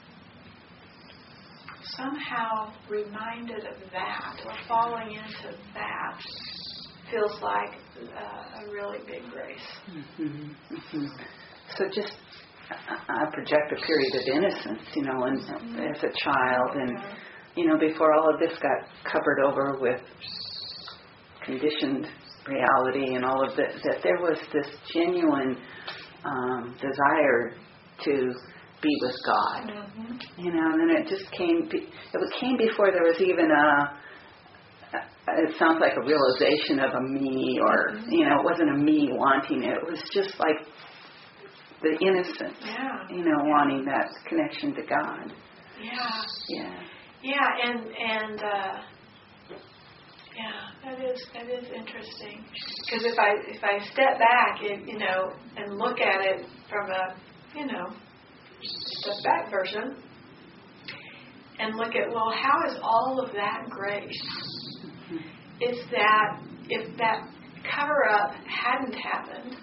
somehow reminded of that or falling into that feels like uh, a really big grace. Mm-hmm. Mm-hmm. So just I project a period of innocence, you know, and, mm-hmm. as a child, and you know, before all of this got covered over with conditioned reality and all of that, that there was this genuine um, desire to be with God, mm-hmm. you know, and then it just came, it came before there was even a, it sounds like a realization of a me, or, mm-hmm. you know, it wasn't a me wanting it, it was just like the innocence, yeah. you know, yeah. wanting that connection to God. Yeah. Yeah. Yeah, and, and, uh, yeah, that is that is interesting. Because if I if I step back and you know and look at it from a you know step back version and look at, well, how is all of that grace? Mm-hmm. It's that if that cover up hadn't happened,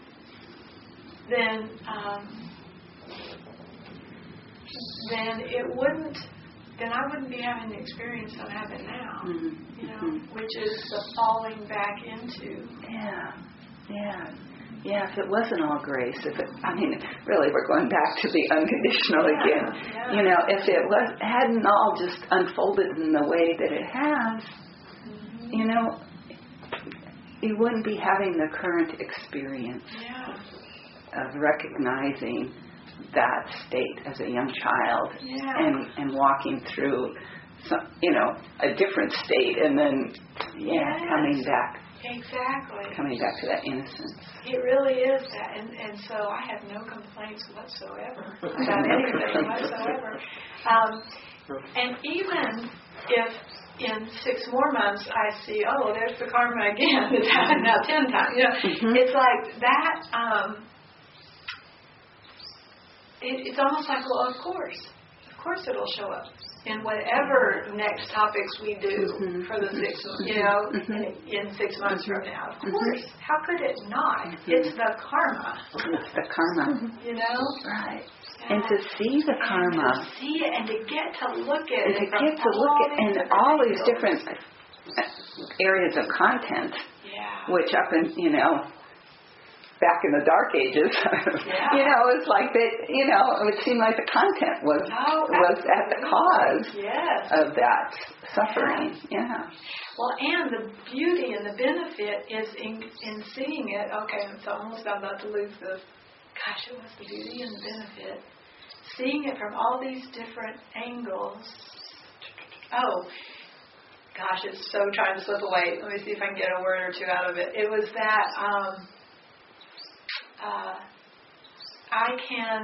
then um, then it wouldn't. Then I wouldn't be having the experience I'm having now, mm-hmm. you know, mm-hmm. which is the falling back into. Yeah, yeah, yeah. If it wasn't all grace, if it, I mean, really, we're going back to the unconditional yeah, again. Yeah. You know, if it was hadn't all just unfolded in the way that it has, mm-hmm. you know, you wouldn't be having the current experience yeah. of recognizing that state as a young child, yeah. and and walking through some, you know, a different state, and then yeah yes. coming back exactly coming back to that innocence. It really is that, and and so I have no complaints whatsoever about anything whatsoever. Um, and even if in six more months I see, oh, there's the karma again, it's happened now ten times, you know, mm-hmm. it's like that. Um, It, it's almost like, well, of course, of course it'll show up in whatever next topics we do mm-hmm. for the six, you know, mm-hmm. in, in six months from now. Of course, mm-hmm. how could it not? Mm-hmm. It's the karma. It's the karma. You know? Right. Yeah. And to see the karma. And to see it and to get to look at and it. And to get to look at and all these different areas of content, yeah. which up in, you know, back in the dark ages, yeah. you know, it's like that, you know, it would seem like the content was oh, was at the cause yes. of that suffering. Yeah. yeah. Well, and the beauty and the benefit is in in seeing it. Okay, it's almost I'm about to lose the, gosh, it was the beauty and the benefit. Seeing it from all these different angles. Oh, gosh, it's so trying to slip away. Let me see if I can get a word or two out of it. It was that, um, Uh, I can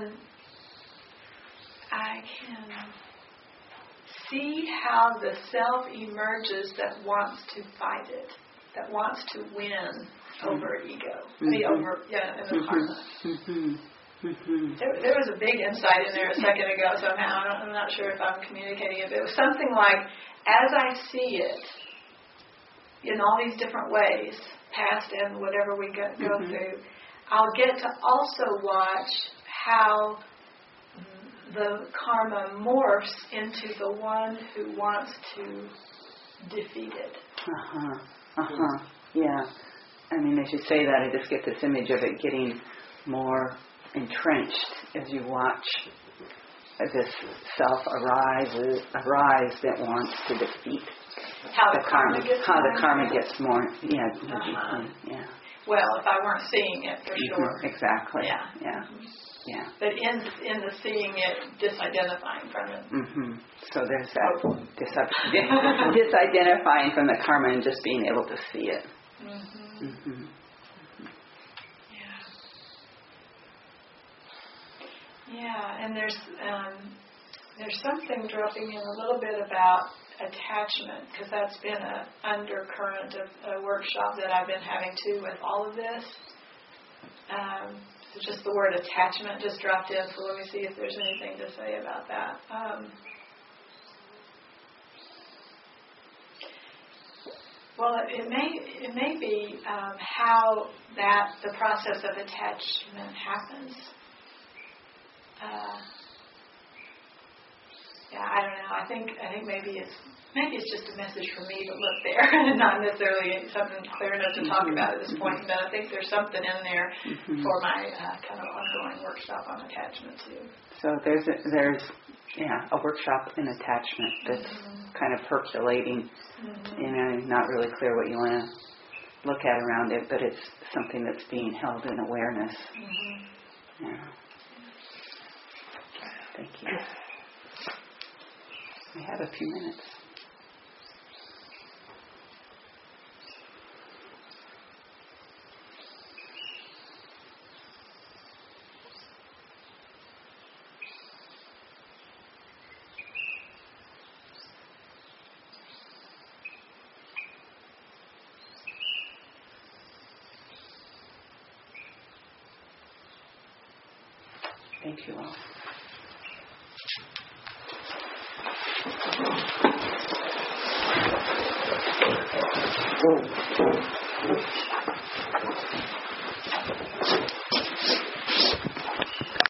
I can see how the self emerges that wants to fight it, that wants to win over ego. Mm-hmm. I mean, over yeah, in the mm-hmm. karma. Mm-hmm. Mm-hmm. There, there was a big insight in there a second ago somehow. I don't, I'm not sure if I'm communicating it, but it was something like, as I see it, in all these different ways, past and whatever we go, go mm-hmm. through, I'll get to also watch how the karma morphs into the one who wants to defeat it. Uh-huh. Uh-huh. Yeah. I mean, as you say that, I just get this image of it getting more entrenched as you watch this self arise, arise that wants to defeat How the, the karma. karma gets How more the karma gets more. Yeah. Uh-huh. Yeah. Well, if I weren't seeing it, for Mm-hmm. sure. Exactly. Yeah. Yeah. Yeah. But in in the seeing it, disidentifying from it. Mm-hmm. So there's that dis- disidentifying from the karma and just being able to see it. Mm-hmm. Mm-hmm. Yeah. Yeah, and there's um, there's something dropping in a little bit about attachment, because that's been a undercurrent of a workshop that I've been having too with all of this. Um, so just the word attachment just dropped in, so let me see if there's anything to say about that. Um, well, it, it may it may be um, how that the process of attachment happens. Uh, yeah, I don't know. I think I think maybe it's maybe it's just a message for me to look there, and not necessarily something clear enough to talk mm-hmm. about at this point. But I think there's something in there mm-hmm. for my uh, kind of ongoing workshop on attachment too. So there's a, there's yeah a workshop in attachment that's mm-hmm. kind of percolating. Mm-hmm. You know, not really clear what you want to look at around it, but it's something that's being held in awareness. Mm-hmm. Yeah. Thank you. We have a few minutes. Thank you all. Thank you.